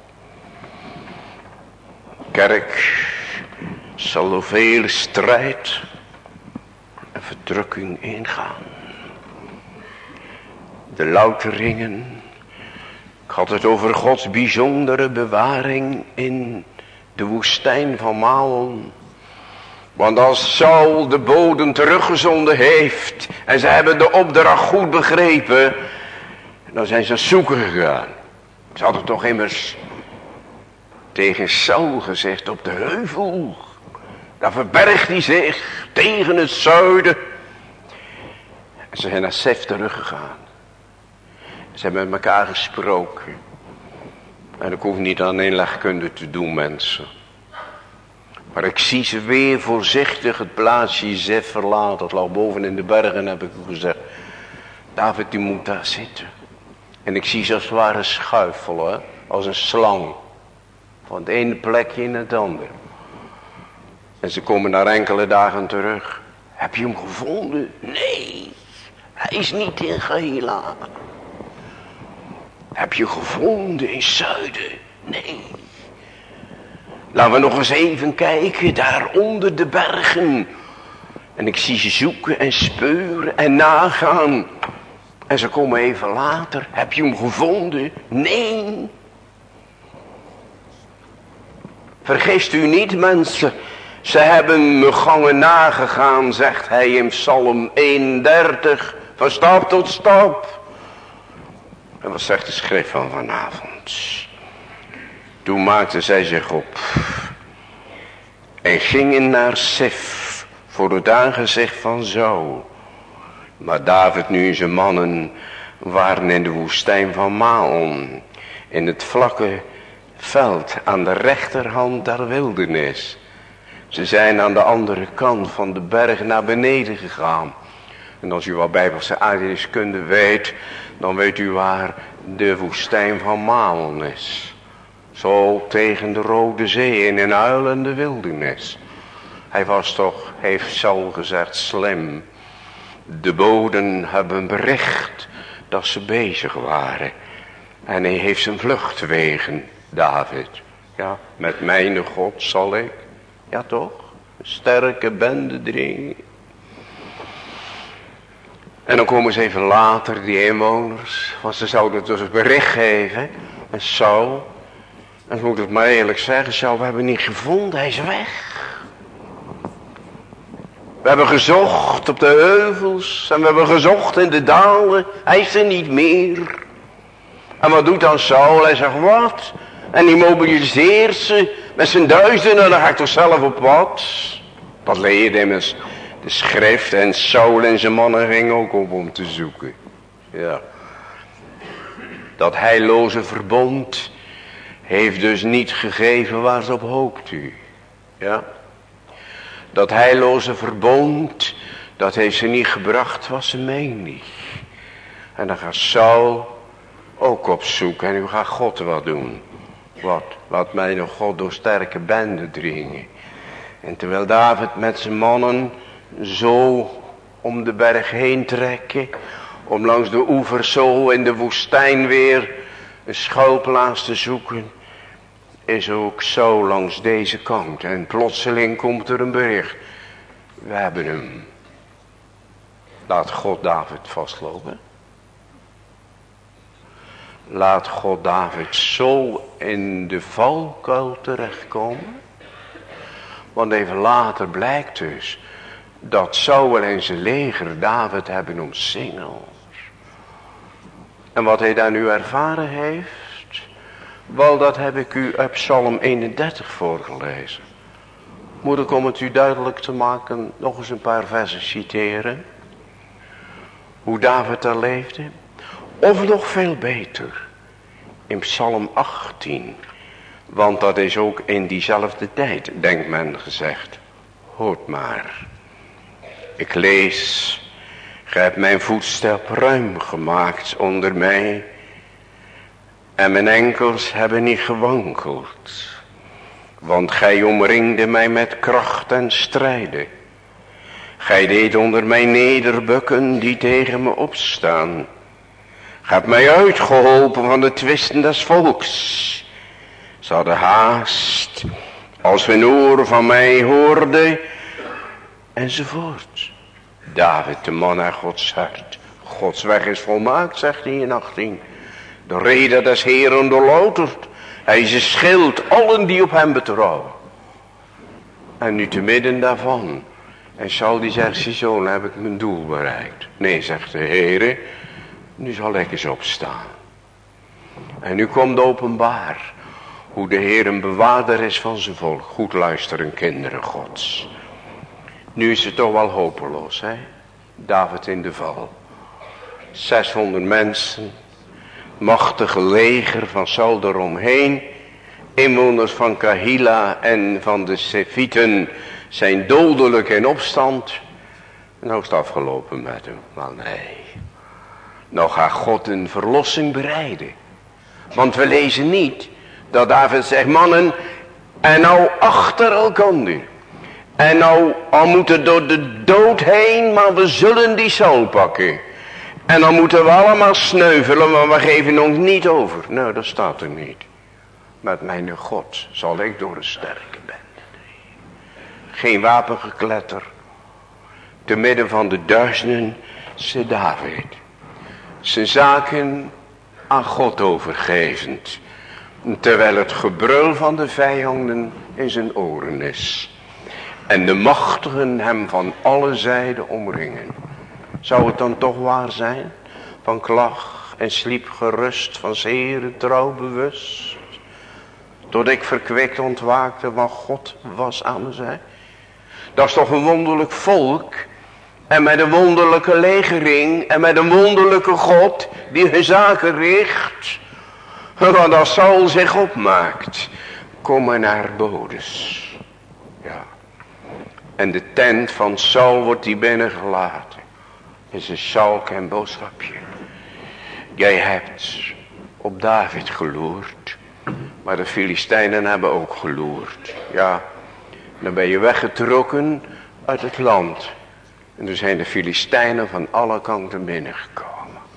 Speaker 2: Kerk zal door vele strijd en verdrukking ingaan. De louteringen. Ik had het over Gods bijzondere bewaring in de woestijn van Maon. Want als Saul de boden teruggezonden heeft. En ze hebben de opdracht goed begrepen. Dan zijn ze zoeken gegaan. Ze hadden toch immers tegen Saul gezegd op de heuvel. Daar verbergt hij zich tegen het zuiden. En ze zijn naar Sef teruggegaan. Ze hebben met elkaar gesproken. En ik hoef niet aan inlegkunde te doen, mensen. Maar ik zie ze weer voorzichtig het plaatsje Sef verlaten. Dat lag boven in de bergen, heb ik u gezegd. David, die moet daar zitten. En ik zie ze als het ware schuifelen, hè? Als een slang. Van het ene plekje in het andere. En ze komen na enkele dagen terug. Heb je hem gevonden? Nee, hij is niet in Gehela. Heb je gevonden in zuiden? Nee. Laten we nog eens even kijken, daar onder de bergen. En ik zie ze zoeken en speuren en nagaan. En ze komen even later. Heb je hem gevonden? Nee. Vergist u niet, mensen. Ze hebben me gangen nagegaan, zegt hij in Psalm eenendertig. Van stap tot stap. En wat zegt de schrift van vanavond? Toen maakten zij zich op. En gingen naar Sef. Voor het aangezicht van Saul. Maar David nu en zijn mannen waren in de woestijn van Maon. In het vlakke veld aan de rechterhand der wildernis. Ze zijn aan de andere kant van de berg naar beneden gegaan. En als u wat Bijbelse aardrijkskunde weet, dan weet u waar de woestijn van Maon is. Zo tegen de Rode Zee in een huilende wildernis. Hij was toch, heeft Saul gezegd, slim. De boden hebben bericht dat ze bezig waren. En hij heeft zijn vluchtwegen, David. Ja, met mijn God zal ik, ja toch, een sterke bende dringen. En dan komen ze even later, die inwoners. Want ze zouden dus een bericht geven. En Saul, en ik moet het maar eerlijk zeggen, Saul, we hebben niet gevonden, hij is weg. We hebben gezocht op de heuvels. En we hebben gezocht in de dalen. Hij is er niet meer. En wat doet dan Saul? Hij zegt, wat? En die mobiliseert ze met zijn duizenden. En dan ga ik toch zelf op wat? Dat leerde immers de schrift. En Saul en zijn mannen gingen ook op om te zoeken. Ja. Dat heilloze verbond heeft dus niet gegeven waar ze op hoopt u. Ja. Dat heilloze verbond, dat heeft ze niet gebracht wat ze meende. En dan gaat Saul ook op zoek. En nu gaat God wat doen. Wat? Laat mij nog God door sterke benden dringen. En terwijl David met zijn mannen zo om de berg heen trekken. Om langs de oevers zo in de woestijn weer een schuilplaats te zoeken. Is ook zo langs deze kant. En plotseling komt er een bericht. We hebben hem. Laat God David vastlopen. Laat God David zo in de valkuil terechtkomen. Want even later blijkt dus dat Saul en zijn leger David hebben omsingeld. En wat hij daar nu ervaren heeft, wel dat heb ik u uit Psalm eenendertig voorgelezen. Moet ik om het u duidelijk te maken nog eens een paar versen citeren. Hoe David daar leefde. Of nog veel beter. In Psalm achttien. Want dat is ook in diezelfde tijd, denkt men gezegd. Hoort maar. Ik lees. Gij hebt mijn voetstap ruim gemaakt onder mij. En mijn enkels hebben niet gewankeld. Want gij omringde mij met kracht en strijden. Gij deed onder mij nederbukken die tegen me opstaan. Gij hebt mij uitgeholpen van de twisten des volks. Ze hadden haast als hun oor van mij hoorde. Enzovoort. David, de man naar Gods hart. Gods weg is volmaakt, zegt hij in achttien. De rede des Heeren doorloutert. Hij is een schild, allen die op hem betrouwen. En nu te midden daarvan. En Saul die zegt, ziezo, heb ik mijn doel bereikt. Nee, zegt de Heere, nu zal ik eens opstaan. En nu komt openbaar. Hoe de Heer een bewaarder is van zijn volk. Goed luisteren, kinderen Gods. Nu is het toch wel hopeloos, hè? David in de val. zeshonderd mensen. Machtige leger van Saul eromheen. Inwoners van Kahila en van de Sefieten zijn dodelijk in opstand. Nou is het afgelopen met hem. Maar nee. Nou gaat God een verlossing bereiden. Want we lezen niet dat David zegt, mannen, en nou achter elkander. En nou, al moeten door de dood heen, maar we zullen die Saul pakken. En dan moeten we allemaal sneuvelen, maar we geven ons niet over. Nou, dat staat er niet. Met mijn God zal ik door de sterke bende. Geen wapengekletter. Te midden van de duizenden zit David. Zijn zaken aan God overgevend. Terwijl het gebrul van de vijanden in zijn oren is. En de machtigen hem van alle zijden omringen. Zou het dan toch waar zijn? Van klag en sliep gerust, van zere trouw bewust. Tot ik verkwikt ontwaakte, want God was aan me zij. Dat is toch een wonderlijk volk. En met een wonderlijke legering. En met een wonderlijke God die hun zaken richt. Want als Saul zich opmaakt, komen naar bodes. Ja. En de tent van Saul wordt die binnengelaten. Is een Saul en boodschapje. Jij hebt op David geloerd. Maar de Filistijnen hebben ook geloerd. Ja. Dan ben je weggetrokken uit het land. En er zijn de Filistijnen van alle kanten binnengekomen.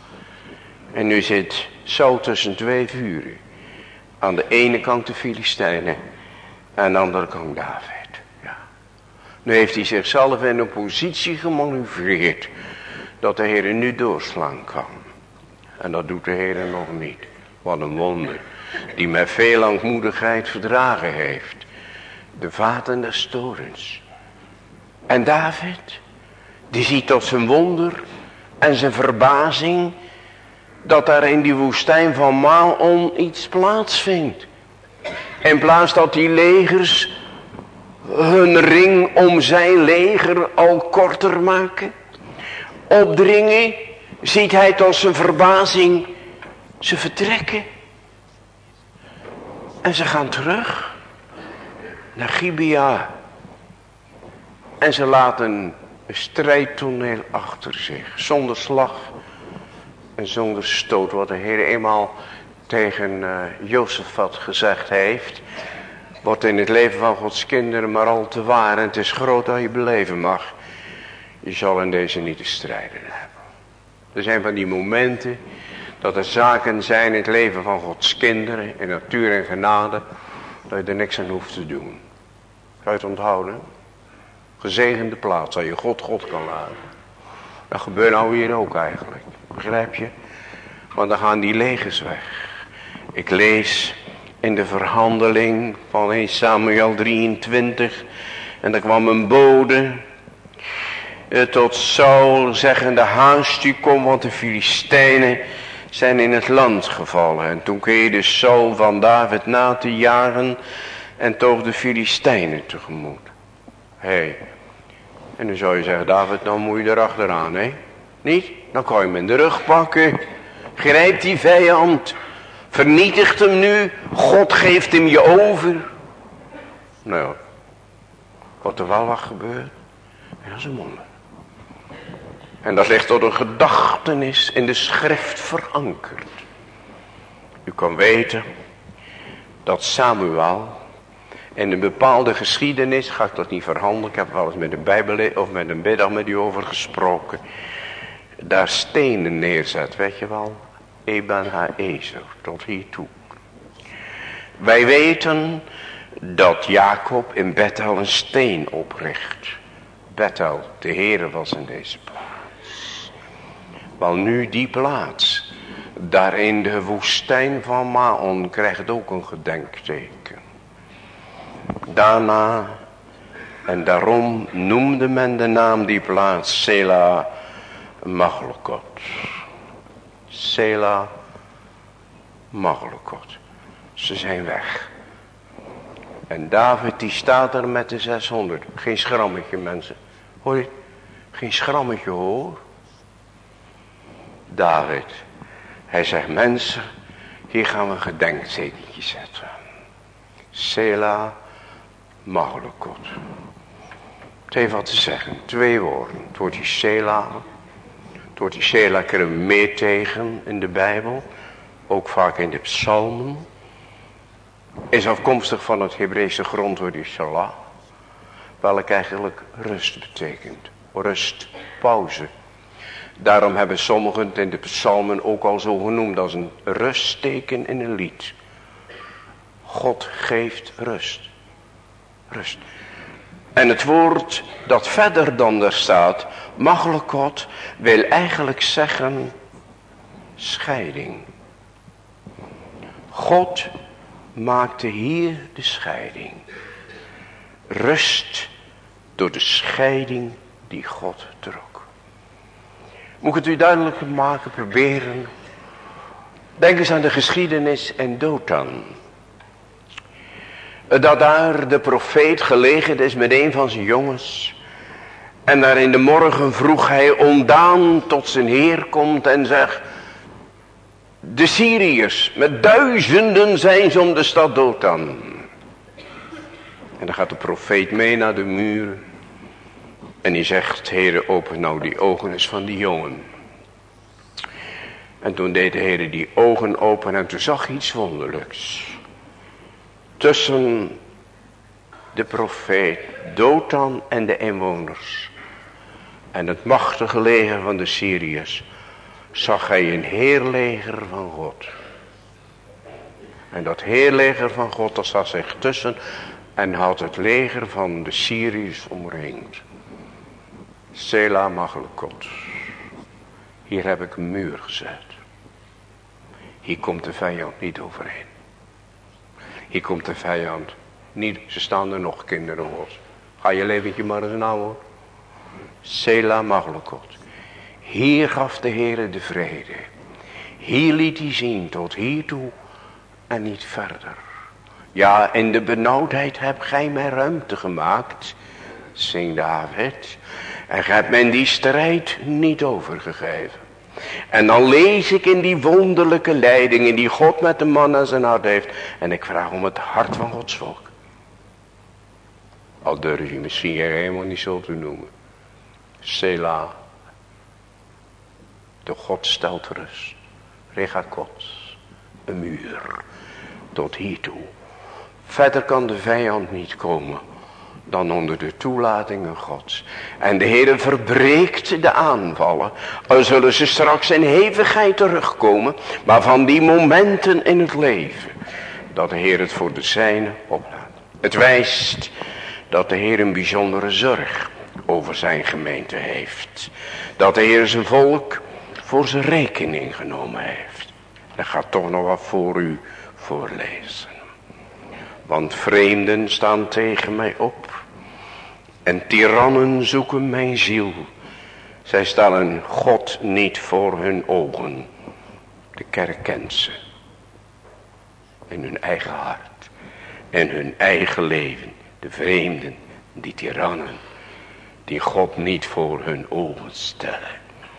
Speaker 2: En nu zit Saul tussen twee vuren. Aan de ene kant de Filistijnen. En aan de andere kant David. Ja. Nu heeft hij zichzelf in een positie gemanoeuvreerd. Dat de Heer nu doorslaan kan. En dat doet de Heer nog niet. Wat een wonder. Die met veel langmoedigheid verdragen heeft. De vaten des torens. En David. Die ziet tot zijn wonder. En zijn verbazing. Dat daar in die woestijn van Maon iets plaatsvindt. In plaats dat die legers hun ring om zijn leger al korter maken. Opdringen. Ziet hij tot zijn verbazing ze vertrekken. En ze gaan terug naar Gibea. En ze laten een strijdtoneel achter zich. Zonder slag en zonder stoot. Wat de Heer eenmaal tegen uh, Jozefat gezegd heeft. Wordt in het leven van Gods kinderen maar al te waar. En het is groot dat je beleven mag. Je zal in deze niet te strijden hebben. Er zijn van die momenten dat er zaken zijn in het leven van Gods kinderen. In natuur en genade. Dat je er niks aan hoeft te doen. Ga je het onthouden? Gezegende plaats waar je God God kan laten. Dat gebeurt nou hier ook eigenlijk. Begrijp je? Want dan gaan die legers weg. Ik lees in de verhandeling van eerste Samuel drieëntwintig. En er kwam een bode tot Saul zeggende, haast u kom, want de Filistijnen zijn in het land gevallen. En toen keerde Saul van David na te jagen en toog de Filistijnen tegemoet. Hé. Hey. En dan zou je zeggen, David, nou moet je erachteraan, hè? Niet? Dan kan je hem in de rug pakken. Grijp die vijand. Vernietigt hem nu. God geeft hem je over. Nou, wat er wel wat gebeurt. Dat is een wonder. En dat ligt tot een gedachtenis in de schrift verankerd. U kan weten dat Samuel in een bepaalde geschiedenis, ga ik dat niet verhandelen, ik heb wel eens met een bijbel of met een biddag met u over gesproken, daar stenen neerzet, weet je wel, Eben Haezer, tot hiertoe. Wij weten dat Jacob in Bethel een steen opricht. Bethel, de Heere was in deze plaats. Wel nu die plaats, daar in de woestijn van Maon, krijgt ook een gedenkteken. Daarna, en daarom noemde men de naam die plaats Sela Maghlokot. Sela Maghlokot. Ze zijn weg. En David die staat er met de zeshonderd. Geen schrammetje mensen. Hoor je? Geen schrammetje hoor. David. Hij zegt mensen. Hier gaan we een gedenktekentje zetten. Sela Maghlokot. Het heeft wat te zeggen. Twee woorden. Het woord die Sela. Het woord die Sela kunnen we meer tegen in de Bijbel. Ook vaak in de psalmen. Is afkomstig van het Hebreeuwse grondwoord die Salah. Welk eigenlijk rust betekent. Rust, pauze. Daarom hebben sommigen het in de psalmen ook al zo genoemd als een rustteken in een lied. God geeft rust. Rust. En het woord dat verder dan daar staat, Maghlokot, wil eigenlijk zeggen scheiding. God maakte hier de scheiding. Rust door de scheiding die God trok. Moet ik het u duidelijk maken, proberen. Denk eens aan de geschiedenis in Dothan. Dat daar de profeet gelegen is met een van zijn jongens. En daar in de morgen vroeg hij ontdaan tot zijn heer komt en zegt. De Syriërs, met duizenden zijn ze om de stad Dothan. En dan gaat de profeet mee naar de muren. En die zegt, Heere, open nou die ogen eens van die jongen. En toen deed de Heere die ogen open en toen zag hij iets wonderlijks. Tussen de profeet Dothan en de inwoners. En het machtige leger van de Syriërs. Zag hij een heerleger van God. En dat heerleger van God, dat zat zich tussen. En had het leger van de Syriërs omringd. Sela Maghlokot. Hier heb ik een muur gezet. Hier komt de vijand niet overheen. Hier komt de vijand niet. Ze staan er nog, kinderen God. Ga je leventje maar eens nou hoor. Sela Maghlokot. Hier gaf de Heere de vrede. Hier liet hij zien tot hiertoe en niet verder. Ja, in de benauwdheid hebt gij mij ruimte gemaakt, zingt David. En gij hebt mij die strijd niet overgegeven. En dan lees ik in die wonderlijke leidingen die God met de man aan zijn hart heeft. En ik vraag om het hart van Gods volk. Al durf je misschien helemaal niet zo te noemen. Sela. De God stelt rust. Regakot. Een muur. Tot hiertoe. Verder kan de vijand niet komen. Dan onder de toelatingen Gods. En de Heere verbreekt de aanvallen. Dan zullen ze straks in hevigheid terugkomen. Maar van die momenten in het leven. Dat de Heer het voor de zijnen oplaat. Het wijst dat de Heer een bijzondere zorg over zijn gemeente heeft. Dat de Heer zijn volk voor zijn rekening genomen heeft. Ik ga toch nog wat voor u voorlezen. Want vreemden staan tegen mij op. En tirannen zoeken mijn ziel. Zij stellen God niet voor hun ogen. De kerk kent ze. In hun eigen hart. En hun eigen leven. De vreemden Die tirannen die God niet voor hun ogen stellen.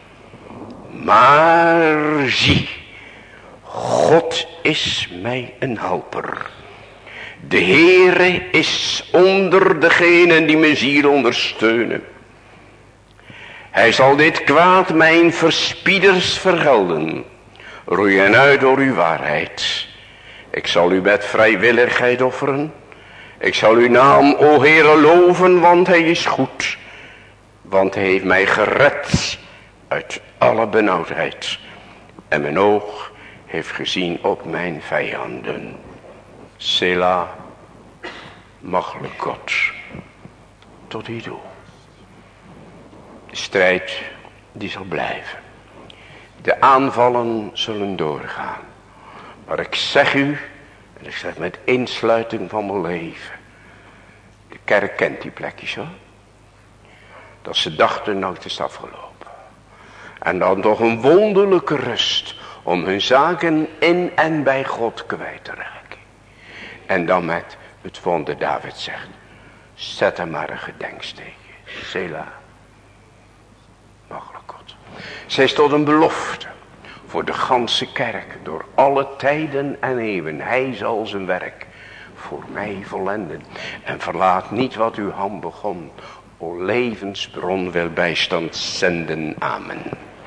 Speaker 2: Maar zie, God is mij een helper. De Heere is onder degenen die mijn ziel ondersteunen. Hij zal dit kwaad mijn verspieders vergelden. Roeien uit door uw waarheid. Ik zal u met vrijwilligheid offeren. Ik zal uw naam, o Heere, loven, want hij is goed. Want hij heeft mij gered uit alle benauwdheid. En mijn oog heeft gezien op mijn vijanden. Selah, machelijk God, tot u toe. De strijd die zal blijven. De aanvallen zullen doorgaan. Maar ik zeg u, en ik zeg met insluiting van mijn leven. De kerk kent die plekjes hoor. Dat ze dachten nou het is afgelopen. En dan toch een wonderlijke rust om hun zaken in en bij God kwijt te raken. En dan met het wonder David zegt. Zet er maar een gedenksteken. Selah. Machelijk God. Zij is tot een belofte. Voor de ganse kerk. Door alle tijden en eeuwen. Hij zal zijn werk voor mij vollenden. En verlaat niet wat uw hand begon. O levensbron wil bijstand zenden. Amen.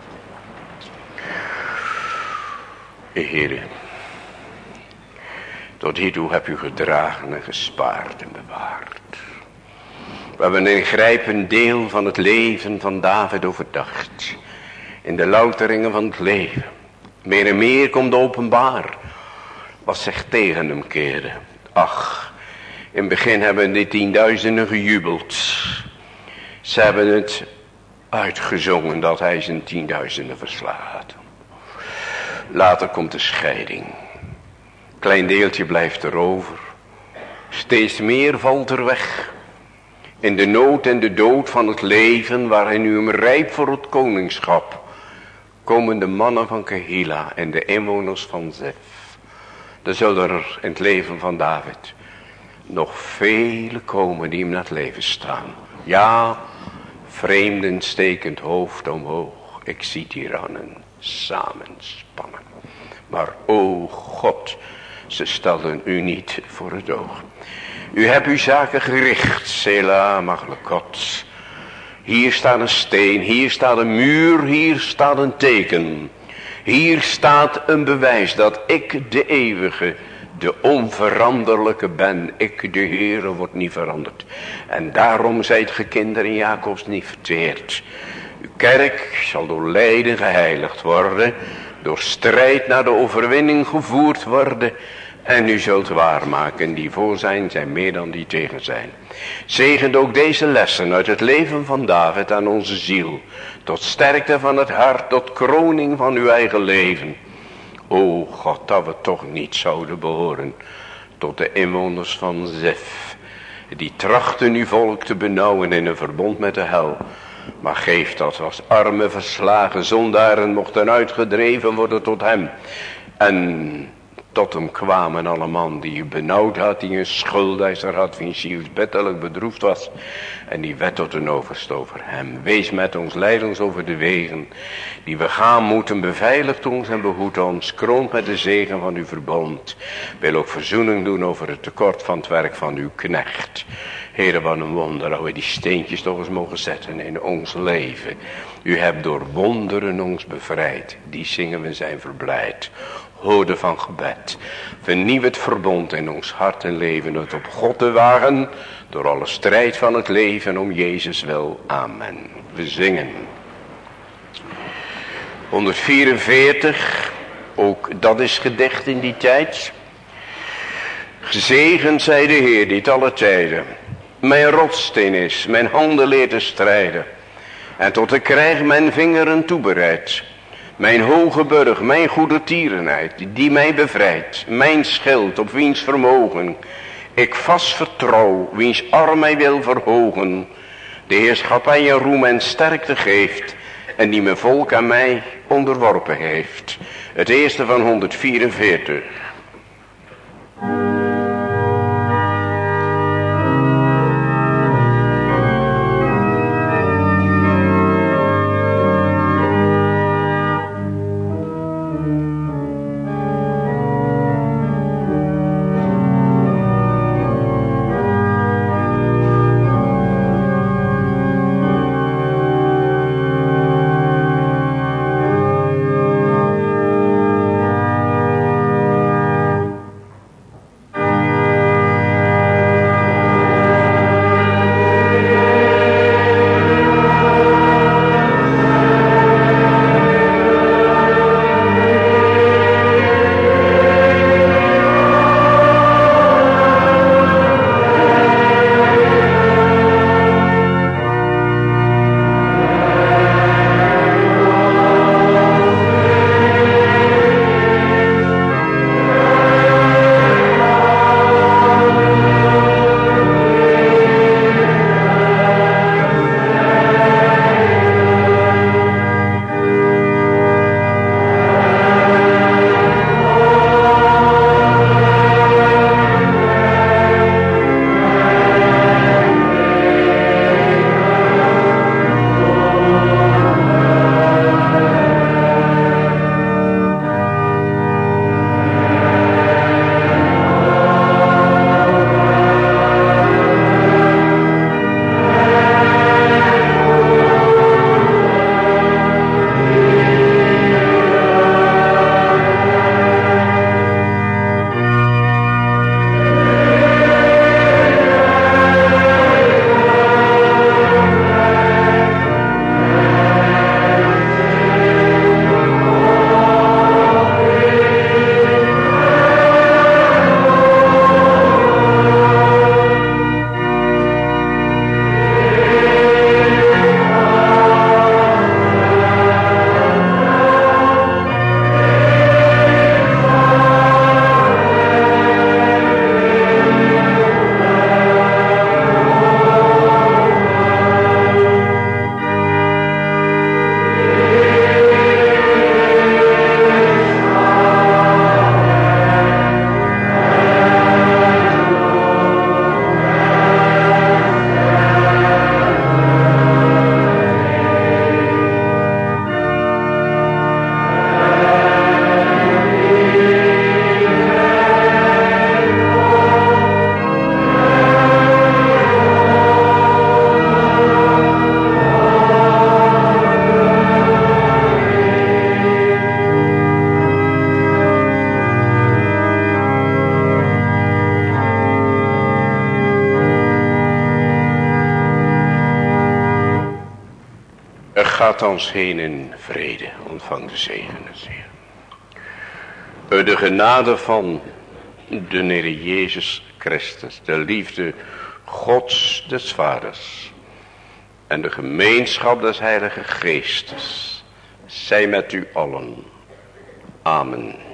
Speaker 2: Heere. Tot hiertoe heb u gedragen en gespaard en bewaard. We hebben een ingrijpend deel van het leven van David overdacht. In de louteringen van het leven. Meer en meer komt openbaar wat zich tegen hem keerde. Ach, in het begin hebben die tienduizenden gejubeld. Ze hebben het uitgezongen dat hij zijn tienduizenden verslagen had. Later komt de scheiding. Klein deeltje blijft erover. Steeds meer valt er weg. In de nood en de dood van het leven, waarin u hem rijp voor het koningschap, komen de mannen van Kehila en de inwoners van Zef. Er zullen er in het leven van David nog vele komen die hem naar het leven staan. Ja, vreemden stekend hoofd omhoog. Ik zie tirannen samenspannen. Maar o God, ze stelden u niet voor het oog. U hebt uw zaken gericht, Selah, machelijk God. Hier staat een steen, hier staat een muur, hier staat een teken. Hier staat een bewijs dat ik de eeuwige, de onveranderlijke ben. Ik de Heere wordt niet veranderd. En daarom zijt ge kinderen Jacobs niet verteerd. Uw kerk zal door lijden geheiligd worden. Door strijd naar de overwinning gevoerd worden. En u zult waarmaken, die voor zijn, zijn meer dan die tegen zijn. Zegent ook deze lessen uit het leven van David aan onze ziel. Tot sterkte van het hart, tot kroning van uw eigen leven. O God, dat we toch niet zouden behoren tot de inwoners van Zef. Die trachten uw volk te benauwen in een verbond met de hel. Maar geef dat als arme verslagen zondaren mochten uitgedreven worden tot hem. En tot hem kwamen alle man die u benauwd had, die een schuldeiser had, wie zielsbettelijk bedroefd was. En die wet tot een overst over hem. Wees met ons, leid ons over de wegen die we gaan moeten, beveiligt ons en behoedt ons. Kroont met de zegen van uw verbond. Wil ook verzoening doen over het tekort van het werk van uw knecht. Heere, wat een wonder dat we die steentjes toch eens mogen zetten in ons leven. U hebt door wonderen ons bevrijd. Die zingen we zijn verblijd. Hoorde van gebed. Vernieuw het verbond in ons hart en leven. Het op God te wagen. Door alle strijd van het leven om Jezus wil. Amen. We zingen. honderdvierenveertig. Ook dat is gedicht in die tijd. Gezegend zij de Heer die alle tijden mijn rotsteen is, mijn handen leert te strijden. En tot de krijg mijn vingeren toebereid. Mijn hoge burg, mijn goede tierenheid, die mij bevrijdt. Mijn schild, op wiens vermogen ik vast vertrouw, wiens arm mij wil verhogen. De heerschappij en roem en sterkte geeft. En die mijn volk aan mij onderworpen heeft. Het eerste van honderdvierenveertig. gaat ons heen in vrede. Ontvang de zegen des Heeren. De genade van de Heer Jezus Christus, de liefde Gods des Vaders en de gemeenschap des Heilige Geestes zij met u allen. Amen.